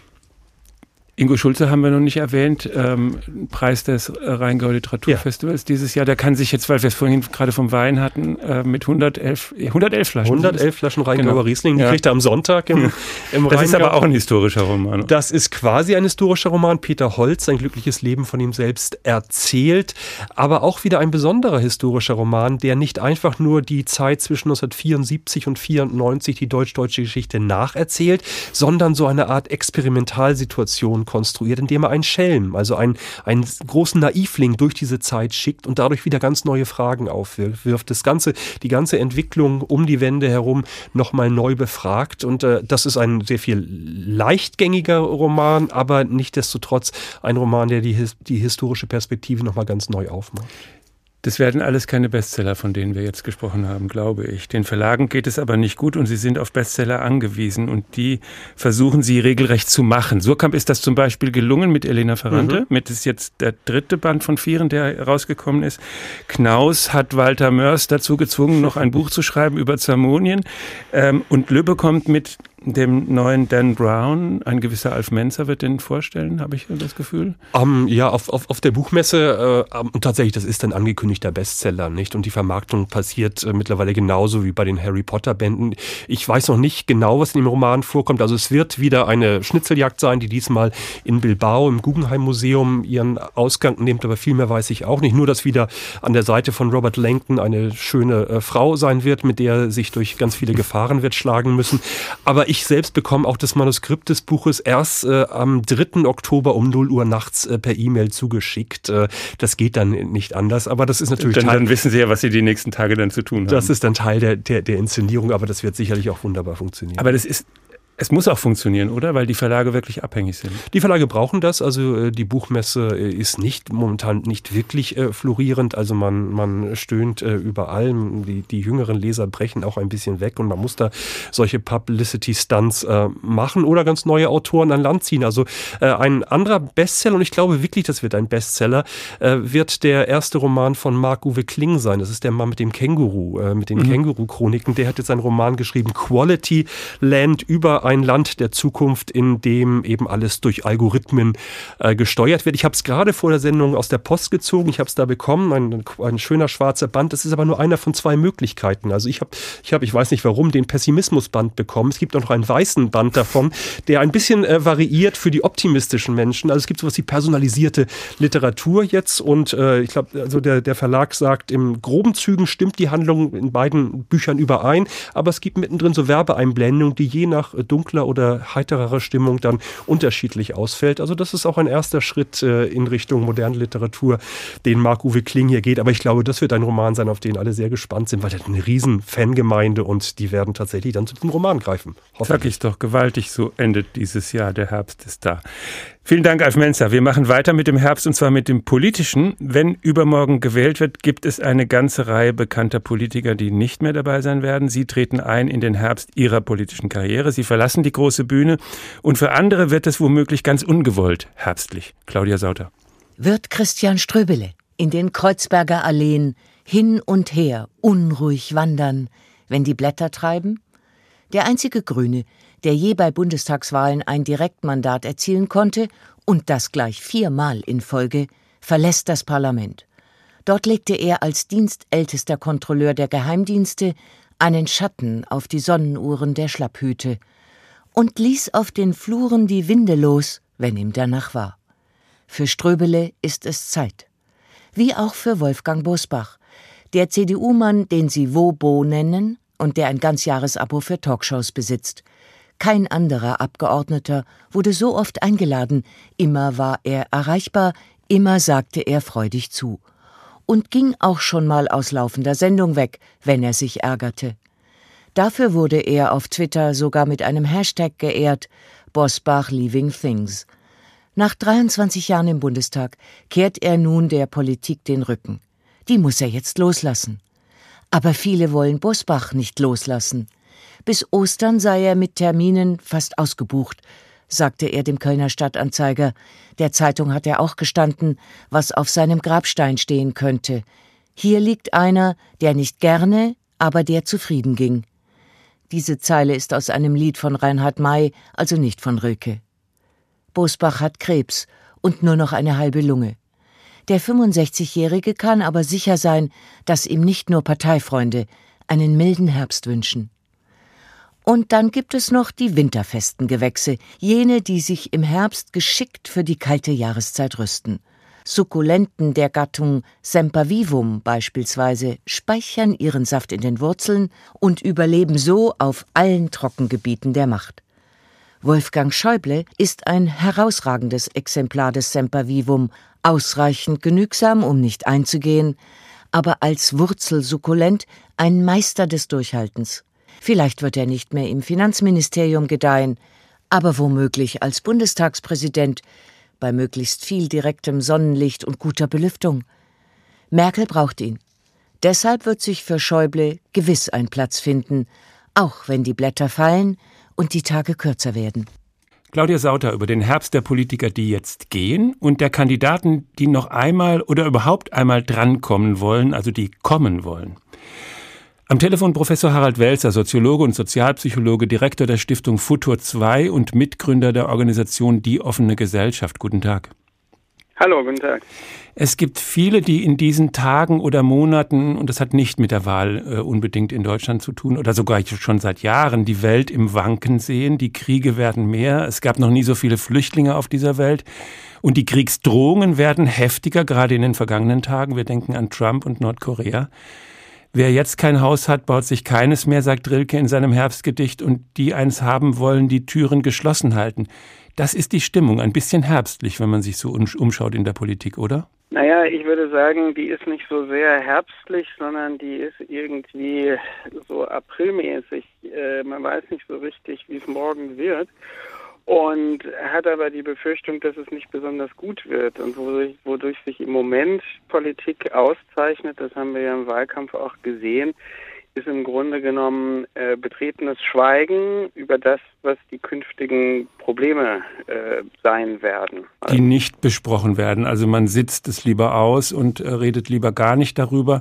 Ingo Schulze haben wir noch nicht erwähnt, Preis des Rheingau Literaturfestivals dieses Jahr. Der kann sich jetzt, weil wir es vorhin gerade vom Wein hatten, mit 111 Flaschen. 111 Flaschen Rheingauer Riesling, die kriegt er am Sonntag im Rheingau. Das ist aber auch ein historischer Roman. Das ist quasi ein historischer Roman. Peter Holz, ein glückliches Leben von ihm selbst erzählt. Aber auch wieder ein besonderer historischer Roman, der nicht einfach nur die Zeit zwischen 1974 und 1994, die deutsch-deutsche Geschichte nacherzählt, sondern so eine Art Experimentalsituation konstruiert, indem er einen Schelm, also einen großen Naivling durch diese Zeit schickt und dadurch wieder ganz neue Fragen aufwirft. Die ganze Entwicklung um die Wende herum nochmal neu befragt. Und das ist ein sehr viel leichtgängiger Roman, aber nichtsdestotrotz ein Roman, der die historische Perspektive nochmal ganz neu aufmacht. Das werden alles keine Bestseller, von denen wir jetzt gesprochen haben, glaube ich. Den Verlagen geht es aber nicht gut und sie sind auf Bestseller angewiesen und die versuchen sie regelrecht zu machen. Surkamp ist das zum Beispiel gelungen mit Elena Ferrante. Das ist jetzt der 3. Band von 4, der rausgekommen ist. Knaus hat Walter Mörs dazu gezwungen, noch ein Buch zu schreiben über Zamonien. Und Lübbe kommt mit dem neuen Dan Brown, ein gewisser Alf Menzer wird den vorstellen, habe ich das Gefühl? Ja, auf der Buchmesse und tatsächlich, das ist ein angekündigter Bestseller, nicht? Und die Vermarktung passiert mittlerweile genauso wie bei den Harry Potter Bänden. Ich weiß noch nicht genau, was in dem Roman vorkommt. Also es wird wieder eine Schnitzeljagd sein, die diesmal in Bilbao im Guggenheim Museum ihren Ausgang nimmt, aber viel mehr weiß ich auch nicht. Nur, dass wieder an der Seite von Robert Langdon eine schöne Frau sein wird, mit der er sich durch ganz viele Gefahren wird schlagen müssen. Aber ich selbst bekomme auch das Manuskript des Buches erst am 3. Oktober um 0 Uhr nachts per E-Mail zugeschickt. Das geht dann nicht anders, aber das ist natürlich dann wissen Sie ja, was Sie die nächsten Tage dann zu tun haben. Das ist dann Teil der Inszenierung, aber das wird sicherlich auch wunderbar funktionieren. Aber es muss auch funktionieren, oder? Weil die Verlage wirklich abhängig sind. Die Verlage brauchen das. Also die Buchmesse ist momentan nicht wirklich florierend. Also man stöhnt überall. Die jüngeren Leser brechen auch ein bisschen weg und man muss da solche Publicity-Stunts machen oder ganz neue Autoren an Land ziehen. Also ein anderer Bestseller, und ich glaube wirklich, das wird ein Bestseller, wird der erste Roman von Marc-Uwe Kling sein. Das ist der Mann mit dem Känguru, mit den Känguru-Chroniken. Der hat jetzt einen Roman geschrieben, Quality Land, über ein Land der Zukunft, in dem eben alles durch Algorithmen gesteuert wird. Ich habe es gerade vor der Sendung aus der Post gezogen. Ich habe es da bekommen, ein schöner schwarzer Band. Das ist aber nur einer von 2 Möglichkeiten. Also ich weiß nicht warum, den Pessimismusband bekommen. Es gibt auch noch einen weißen Band davon, der ein bisschen variiert für die optimistischen Menschen. Also es gibt sowas wie personalisierte Literatur jetzt und ich glaube, also der Verlag sagt, im groben Zügen stimmt die Handlung in beiden Büchern überein, aber es gibt mittendrin so Werbeeinblendungen, die je nach dunkler oder heiterer Stimmung dann unterschiedlich ausfällt. Also das ist auch ein erster Schritt in Richtung moderne Literatur, den Marc-Uwe Kling hier geht. Aber ich glaube, das wird ein Roman sein, auf den alle sehr gespannt sind, weil er hat eine riesen Fangemeinde und die werden tatsächlich dann zu diesem Roman greifen. Sag ich doch, gewaltig, so endet dieses Jahr. Der Herbst ist da. Vielen Dank, Alf Menzer. Wir machen weiter mit dem Herbst und zwar mit dem Politischen. Wenn übermorgen gewählt wird, gibt es eine ganze Reihe bekannter Politiker, die nicht mehr dabei sein werden. Sie treten ein in den Herbst ihrer politischen Karriere. Sie verlassen die große Bühne und für andere wird es womöglich ganz ungewollt herbstlich. Claudia Sauter. Wird Christian Ströbele in den Kreuzberger Alleen hin und her unruhig wandern, wenn die Blätter treiben? Der einzige Grüne, der je bei Bundestagswahlen ein Direktmandat erzielen konnte, und das gleich 4-mal in Folge, verlässt das Parlament. Dort legte er als dienstältester Kontrolleur der Geheimdienste einen Schatten auf die Sonnenuhren der Schlapphüte und ließ auf den Fluren die Winde los, wenn ihm danach war. Für Ströbele ist es Zeit. Wie auch für Wolfgang Bosbach, der CDU-Mann, den sie Wobo nennen und der ein Ganzjahresabo für Talkshows besitzt. Kein anderer Abgeordneter wurde so oft eingeladen, immer war er erreichbar, immer sagte er freudig zu. Und ging auch schon mal aus laufender Sendung weg, wenn er sich ärgerte. Dafür wurde er auf Twitter sogar mit einem Hashtag geehrt, Bosbach Leaving Things. Nach 23 Jahren im Bundestag kehrt er nun der Politik den Rücken. Die muss er jetzt loslassen. Aber viele wollen Bosbach nicht loslassen. Bis Ostern sei er mit Terminen fast ausgebucht, sagte er dem Kölner Stadtanzeiger. Der Zeitung hat er auch gestanden, was auf seinem Grabstein stehen könnte. Hier liegt einer, der nicht gerne, aber der zufrieden ging. Diese Zeile ist aus einem Lied von Reinhard May, also nicht von Rilke. Bosbach hat Krebs und nur noch eine halbe Lunge. Der 65-Jährige kann aber sicher sein, dass ihm nicht nur Parteifreunde einen milden Herbst wünschen. Und dann gibt es noch die winterfesten Gewächse, jene, die sich im Herbst geschickt für die kalte Jahreszeit rüsten. Sukkulenten der Gattung Sempervivum beispielsweise speichern ihren Saft in den Wurzeln und überleben so auf allen Trockengebieten der Macht. Wolfgang Schäuble ist ein herausragendes Exemplar des Sempervivum, ausreichend genügsam, um nicht einzugehen, aber als Wurzelsukkulent ein Meister des Durchhaltens. Vielleicht wird er nicht mehr im Finanzministerium gedeihen, aber womöglich als Bundestagspräsident, bei möglichst viel direktem Sonnenlicht und guter Belüftung. Merkel braucht ihn. Deshalb wird sich für Schäuble gewiss ein Platz finden, auch wenn die Blätter fallen und die Tage kürzer werden. Claudia Sauter über den Herbst der Politiker, die jetzt gehen, und der Kandidaten, die noch einmal oder überhaupt einmal drankommen wollen, also die kommen wollen. Am Telefon Professor Harald Welzer, Soziologe und Sozialpsychologe, Direktor der Stiftung Futur 2 und Mitgründer der Organisation Die offene Gesellschaft. Guten Tag. Hallo, guten Tag. Es gibt viele, die in diesen Tagen oder Monaten, und das hat nicht mit der Wahl unbedingt in Deutschland zu tun, oder sogar schon seit Jahren, die Welt im Wanken sehen. Die Kriege werden mehr. Es gab noch nie so viele Flüchtlinge auf dieser Welt. Und die Kriegsdrohungen werden heftiger, gerade in den vergangenen Tagen. Wir denken an Trump und Nordkorea. Wer jetzt kein Haus hat, baut sich keines mehr, sagt Rilke in seinem Herbstgedicht, und die eins haben wollen, die Türen geschlossen halten. Das ist die Stimmung, ein bisschen herbstlich, wenn man sich so umschaut in der Politik, oder? Naja, ich würde sagen, die ist nicht so sehr herbstlich, sondern die ist irgendwie so aprilmäßig. Man weiß nicht so richtig, wie es morgen wird. Und hat aber die Befürchtung, dass es nicht besonders gut wird und wodurch sich im Moment Politik auszeichnet, das haben wir ja im Wahlkampf auch gesehen, ist im Grunde genommen betretenes Schweigen über das, was die künftigen Probleme sein werden. Die nicht besprochen werden. Also man sitzt es lieber aus und redet lieber gar nicht darüber.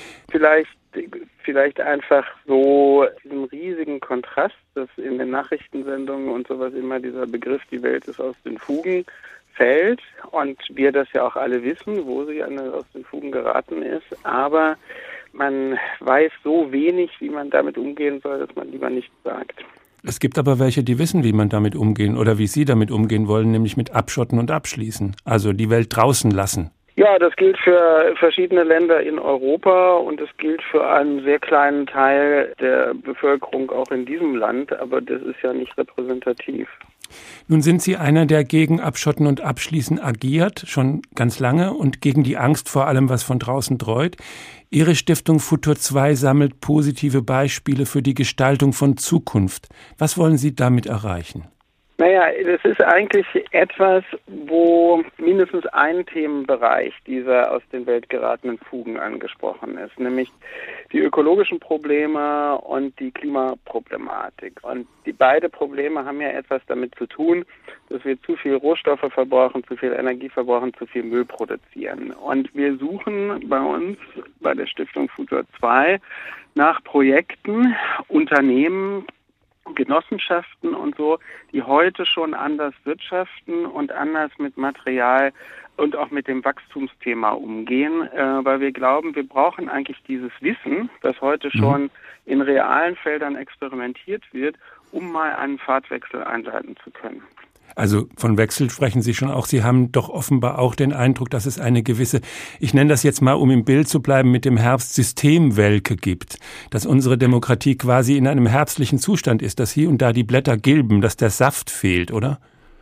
Vielleicht einfach so diesen riesigen Kontrast, dass in den Nachrichtensendungen und sowas immer dieser Begriff, die Welt ist aus den Fugen, fällt. Und wir das ja auch alle wissen, wo sie aus den Fugen geraten ist. Aber man weiß so wenig, wie man damit umgehen soll, dass man lieber nichts sagt. Es gibt aber welche, die wissen, wie man damit umgehen oder wie sie damit umgehen wollen, nämlich mit Abschotten und Abschließen. Also die Welt draußen lassen. Ja, das gilt für verschiedene Länder in Europa und es gilt für einen sehr kleinen Teil der Bevölkerung auch in diesem Land, aber das ist ja nicht repräsentativ. Nun sind Sie einer, der gegen Abschotten und Abschließen agiert, schon ganz lange, und gegen die Angst vor allem, was von draußen dreut. Ihre Stiftung Futur 2 sammelt positive Beispiele für die Gestaltung von Zukunft. Was wollen Sie damit erreichen? Naja, das ist eigentlich etwas, wo mindestens ein Themenbereich dieser aus den Welt geratenen Fugen angesprochen ist, nämlich die ökologischen Probleme und die Klimaproblematik. Und die beiden Probleme haben ja etwas damit zu tun, dass wir zu viel Rohstoffe verbrauchen, zu viel Energie verbrauchen, zu viel Müll produzieren. Und wir suchen bei uns, bei der Stiftung Futur 2, nach Projekten, Unternehmen, Genossenschaften und so, die heute schon anders wirtschaften und anders mit Material und auch mit dem Wachstumsthema umgehen, weil wir glauben, wir brauchen eigentlich dieses Wissen, das heute schon in realen Feldern experimentiert wird, um mal einen Fahrtwechsel einleiten zu können. Also von Wechsel sprechen Sie schon auch. Sie haben doch offenbar auch den Eindruck, dass es eine gewisse, ich nenne das jetzt mal, um im Bild zu bleiben, mit dem Herbst Systemwelke gibt. Dass unsere Demokratie quasi in einem herbstlichen Zustand ist, dass hier und da die Blätter gilben, dass der Saft fehlt, oder?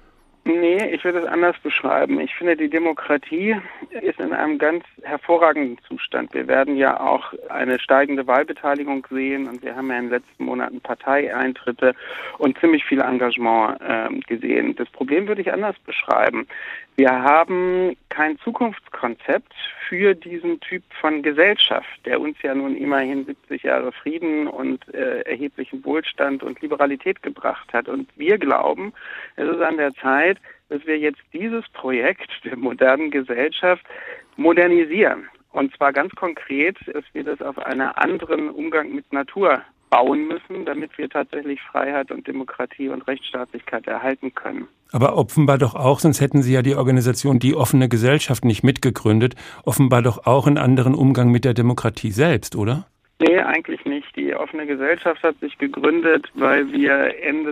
Nee, ich würde es anders beschreiben. Ich finde, die Demokratie ist in einem ganz hervorragenden Zustand. Wir werden ja auch eine steigende Wahlbeteiligung sehen und wir haben ja in den letzten Monaten Parteieintritte und ziemlich viel Engagement gesehen. Das Problem würde ich anders beschreiben. Wir haben kein Zukunftskonzept für diesen Typ von Gesellschaft, der uns ja nun immerhin 70 Jahre Frieden und erheblichen Wohlstand und Liberalität gebracht hat. Und wir glauben, es ist an der Zeit, dass wir jetzt dieses Projekt der modernen Gesellschaft modernisieren. Und zwar ganz konkret, dass wir das auf einen anderen Umgang mit Natur bauen müssen, damit wir tatsächlich Freiheit und Demokratie und Rechtsstaatlichkeit erhalten können. Aber offenbar doch auch, sonst hätten Sie ja die Organisation Die offene Gesellschaft nicht mitgegründet, offenbar doch auch einen anderen Umgang mit der Demokratie selbst, oder? Nee, eigentlich nicht. Die offene Gesellschaft hat sich gegründet, weil wir Ende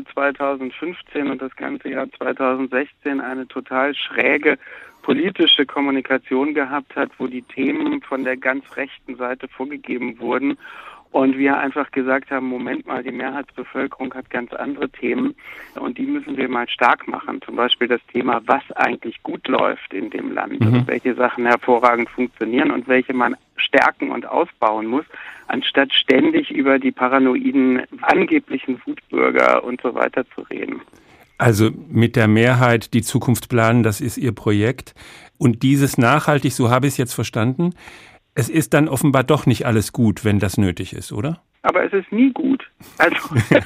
2015 und das ganze Jahr 2016 eine total schräge politische Kommunikation gehabt hat, wo die Themen von der ganz rechten Seite vorgegeben wurden. Und wir einfach gesagt haben, Moment mal, die Mehrheitsbevölkerung hat ganz andere Themen und die müssen wir mal stark machen. Zum Beispiel das Thema, was eigentlich gut läuft in dem Land, also welche Sachen hervorragend funktionieren und welche man stärken und ausbauen muss, anstatt ständig über die paranoiden, angeblichen Wutbürger und so weiter zu reden. Also mit der Mehrheit die Zukunft planen, das ist Ihr Projekt. Und dieses nachhaltig, so habe ich es jetzt verstanden, es ist dann offenbar doch nicht alles gut, wenn das nötig ist, oder? Aber es ist nie gut. Also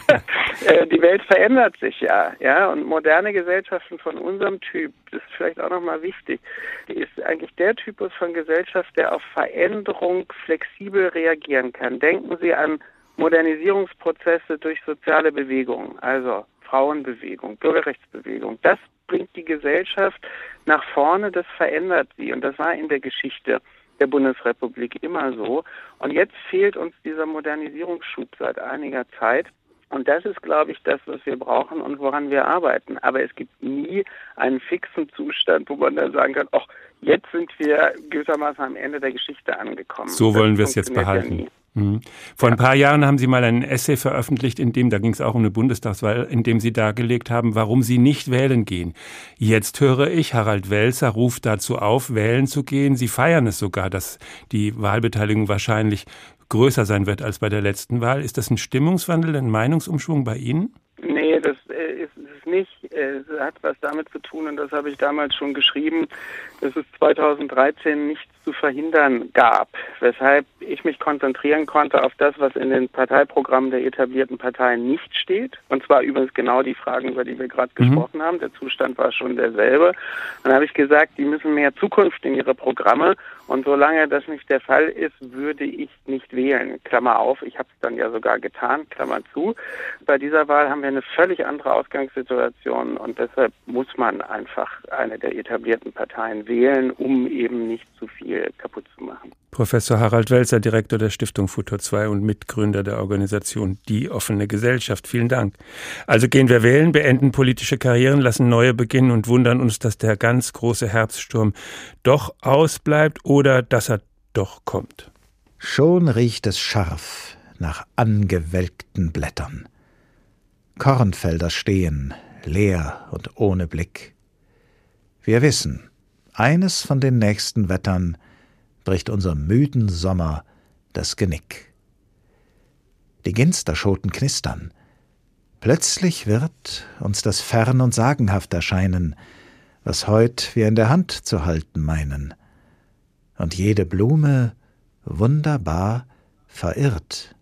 die Welt verändert sich ja, und moderne Gesellschaften von unserem Typ, das ist vielleicht auch nochmal wichtig, die ist eigentlich der Typus von Gesellschaft, der auf Veränderung flexibel reagieren kann. Denken Sie an Modernisierungsprozesse durch soziale Bewegungen, also Frauenbewegung, Bürgerrechtsbewegung. Das bringt die Gesellschaft nach vorne, das verändert sie und das war in der Geschichte der Bundesrepublik immer so. Und jetzt fehlt uns dieser Modernisierungsschub seit einiger Zeit. Und das ist, glaube ich, das, was wir brauchen und woran wir arbeiten. Aber es gibt nie einen fixen Zustand, wo man dann sagen kann, ach, jetzt sind wir gewissermaßen am Ende der Geschichte angekommen. So wollen wir es jetzt behalten. Vor ein paar Jahren haben Sie mal einen Essay veröffentlicht, da ging es auch um eine Bundestagswahl, in dem Sie dargelegt haben, warum Sie nicht wählen gehen. Jetzt höre ich, Harald Welzer ruft dazu auf, wählen zu gehen. Sie feiern es sogar, dass die Wahlbeteiligung wahrscheinlich größer sein wird als bei der letzten Wahl. Ist das ein Stimmungswandel, ein Meinungsumschwung bei Ihnen? Nee, das ist es nicht. Es hat was damit zu tun, und das habe ich damals schon geschrieben, dass es 2013 nichts zu verhindern gab, weshalb ich mich konzentrieren konnte auf das, was in den Parteiprogrammen der etablierten Parteien nicht steht. Und zwar übrigens genau die Fragen, über die wir gerade gesprochen haben. Der Zustand war schon derselbe. Dann habe ich gesagt, die müssen mehr Zukunft in ihre Programme. Und solange das nicht der Fall ist, würde ich nicht wählen. Klammer auf, ich habe es dann ja sogar getan, Klammer zu. Bei dieser Wahl haben wir eine völlig andere Ausgangssituation und deshalb muss man einfach eine der etablierten Parteien wählen, um eben nicht zu viel kaputt zu machen. Professor Harald Welzer, Direktor der Stiftung Futur 2 und Mitgründer der Organisation Die offene Gesellschaft. Vielen Dank. Also gehen wir wählen, beenden politische Karrieren, lassen neue beginnen und wundern uns, dass der ganz große Herbststurm doch ausbleibt oder dass er doch kommt. Schon riecht es scharf nach angewelkten Blättern. Kornfelder stehen, leer und ohne Blick. Wir wissen, eines von den nächsten Wettern bricht unserem müden Sommer das Genick. Die Ginsterschoten knistern. Plötzlich wird uns das fern und sagenhaft erscheinen, was heut wir in der Hand zu halten meinen. Und jede Blume wunderbar verirrt.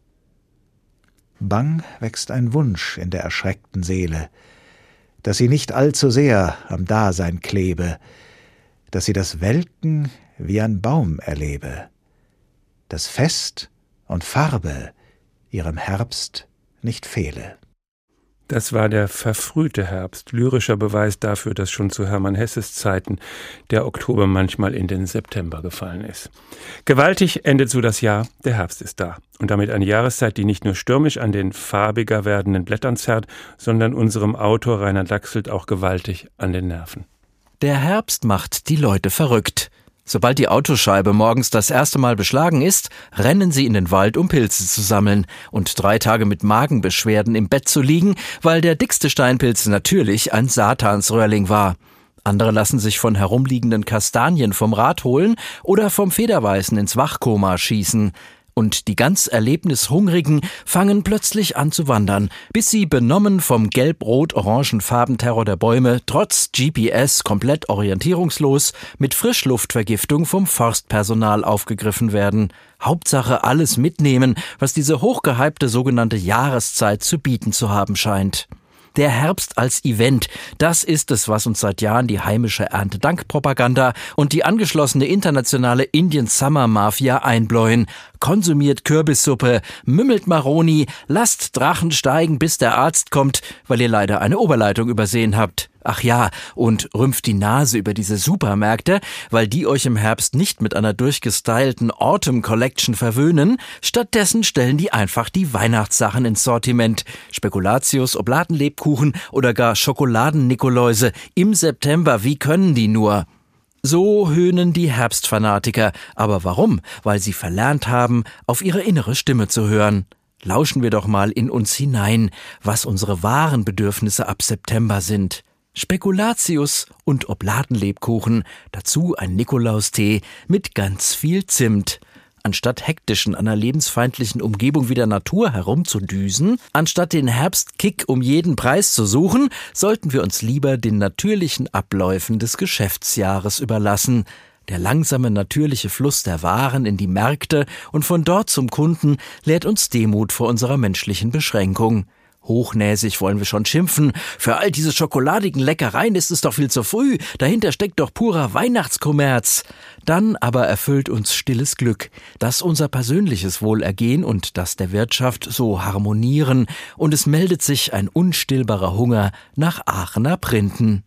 Bang wächst ein Wunsch in der erschreckten Seele, dass sie nicht allzu sehr am Dasein klebe, dass sie das Welken wie ein Baum erlebe, dass Fest und Farbe ihrem Herbst nicht fehle. Das war der verfrühte Herbst, lyrischer Beweis dafür, dass schon zu Hermann Hesses Zeiten der Oktober manchmal in den September gefallen ist. Gewaltig endet so das Jahr, der Herbst ist da. Und damit eine Jahreszeit, die nicht nur stürmisch an den farbiger werdenden Blättern zerrt, sondern unserem Autor Rainer Dachselt auch gewaltig an den Nerven. Der Herbst macht die Leute verrückt. Sobald die Autoscheibe morgens das erste Mal beschlagen ist, rennen sie in den Wald, um Pilze zu sammeln und 3 Tage mit Magenbeschwerden im Bett zu liegen, weil der dickste Steinpilz natürlich ein Satansröhrling war. Andere lassen sich von herumliegenden Kastanien vom Rad holen oder vom Federweißen ins Wachkoma schießen. Und die ganz erlebnishungrigen fangen plötzlich an zu wandern, bis sie benommen vom gelb-rot-orangen Farbenterror der Bäume trotz GPS komplett orientierungslos mit Frischluftvergiftung vom Forstpersonal aufgegriffen werden. Hauptsache alles mitnehmen, was diese hochgehypte sogenannte Jahreszeit zu bieten zu haben scheint. Der Herbst als Event, das ist es, was uns seit Jahren die heimische Erntedankpropaganda und die angeschlossene internationale Indian Summer Mafia einbläuen. Konsumiert Kürbissuppe, mümmelt Maroni, lasst Drachen steigen, bis der Arzt kommt, weil ihr leider eine Oberleitung übersehen habt. Ach ja, und rümpft die Nase über diese Supermärkte, weil die euch im Herbst nicht mit einer durchgestylten Autumn Collection verwöhnen. Stattdessen stellen die einfach die Weihnachtssachen ins Sortiment. Spekulatius, Oblatenlebkuchen oder gar Schokoladen-Nikoläuse im September, wie können die nur? So höhnen die Herbstfanatiker. Aber warum? Weil sie verlernt haben, auf ihre innere Stimme zu hören. Lauschen wir doch mal in uns hinein, was unsere wahren Bedürfnisse ab September sind. Spekulatius und Oblatenlebkuchen, dazu ein Nikolaustee mit ganz viel Zimt. Anstatt hektisch in einer lebensfeindlichen Umgebung wie der Natur herumzudüsen, anstatt den Herbstkick um jeden Preis zu suchen, sollten wir uns lieber den natürlichen Abläufen des Geschäftsjahres überlassen. Der langsame, natürliche Fluss der Waren in die Märkte und von dort zum Kunden lehrt uns Demut vor unserer menschlichen Beschränkung. Hochnäsig wollen wir schon schimpfen. Für all diese schokoladigen Leckereien ist es doch viel zu früh. Dahinter steckt doch purer Weihnachtskommerz. Dann aber erfüllt uns stilles Glück, dass unser persönliches Wohlergehen und das der Wirtschaft so harmonieren und es meldet sich ein unstillbarer Hunger nach Aachener Printen.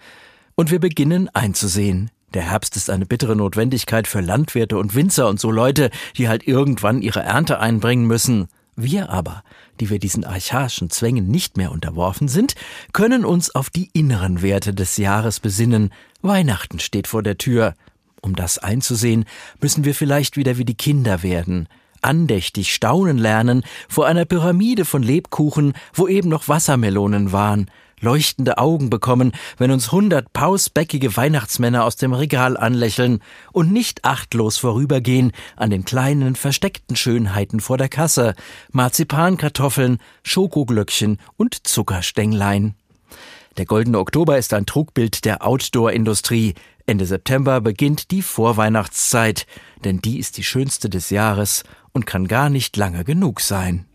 Und wir beginnen einzusehen. Der Herbst ist eine bittere Notwendigkeit für Landwirte und Winzer und so Leute, die halt irgendwann ihre Ernte einbringen müssen. Wir aber, die wir diesen archaischen Zwängen nicht mehr unterworfen sind, können uns auf die inneren Werte des Jahres besinnen. Weihnachten steht vor der Tür. Um das einzusehen, müssen wir vielleicht wieder wie die Kinder werden. Andächtig staunen lernen vor einer Pyramide von Lebkuchen, wo eben noch Wassermelonen waren. Leuchtende Augen bekommen, wenn uns 100 pausbäckige Weihnachtsmänner aus dem Regal anlächeln und nicht achtlos vorübergehen an den kleinen, versteckten Schönheiten vor der Kasse, Marzipankartoffeln, Schokoglöckchen und Zuckerstänglein. Der goldene Oktober ist ein Trugbild der Outdoor-Industrie. Ende September beginnt die Vorweihnachtszeit, denn die ist die schönste des Jahres und kann gar nicht lange genug sein.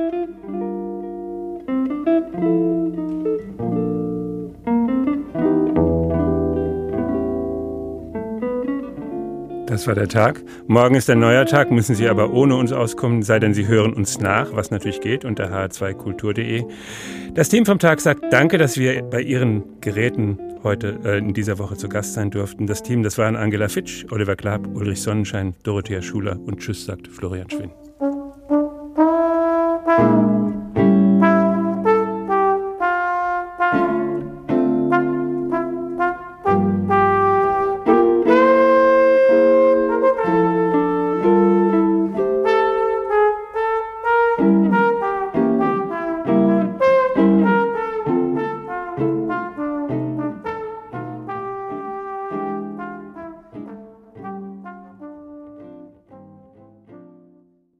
Das war der Tag. Morgen ist ein neuer Tag, müssen Sie aber ohne uns auskommen, sei denn Sie hören uns nach, was natürlich geht, unter hr2kultur.de. Das Team vom Tag sagt Danke, dass wir bei Ihren Geräten heute in dieser Woche zu Gast sein durften. Das Team, das waren Angela Fitsch, Oliver Klapp, Ulrich Sonnenschein, Dorothea Schuler und Tschüss, sagt Florian Schwinn.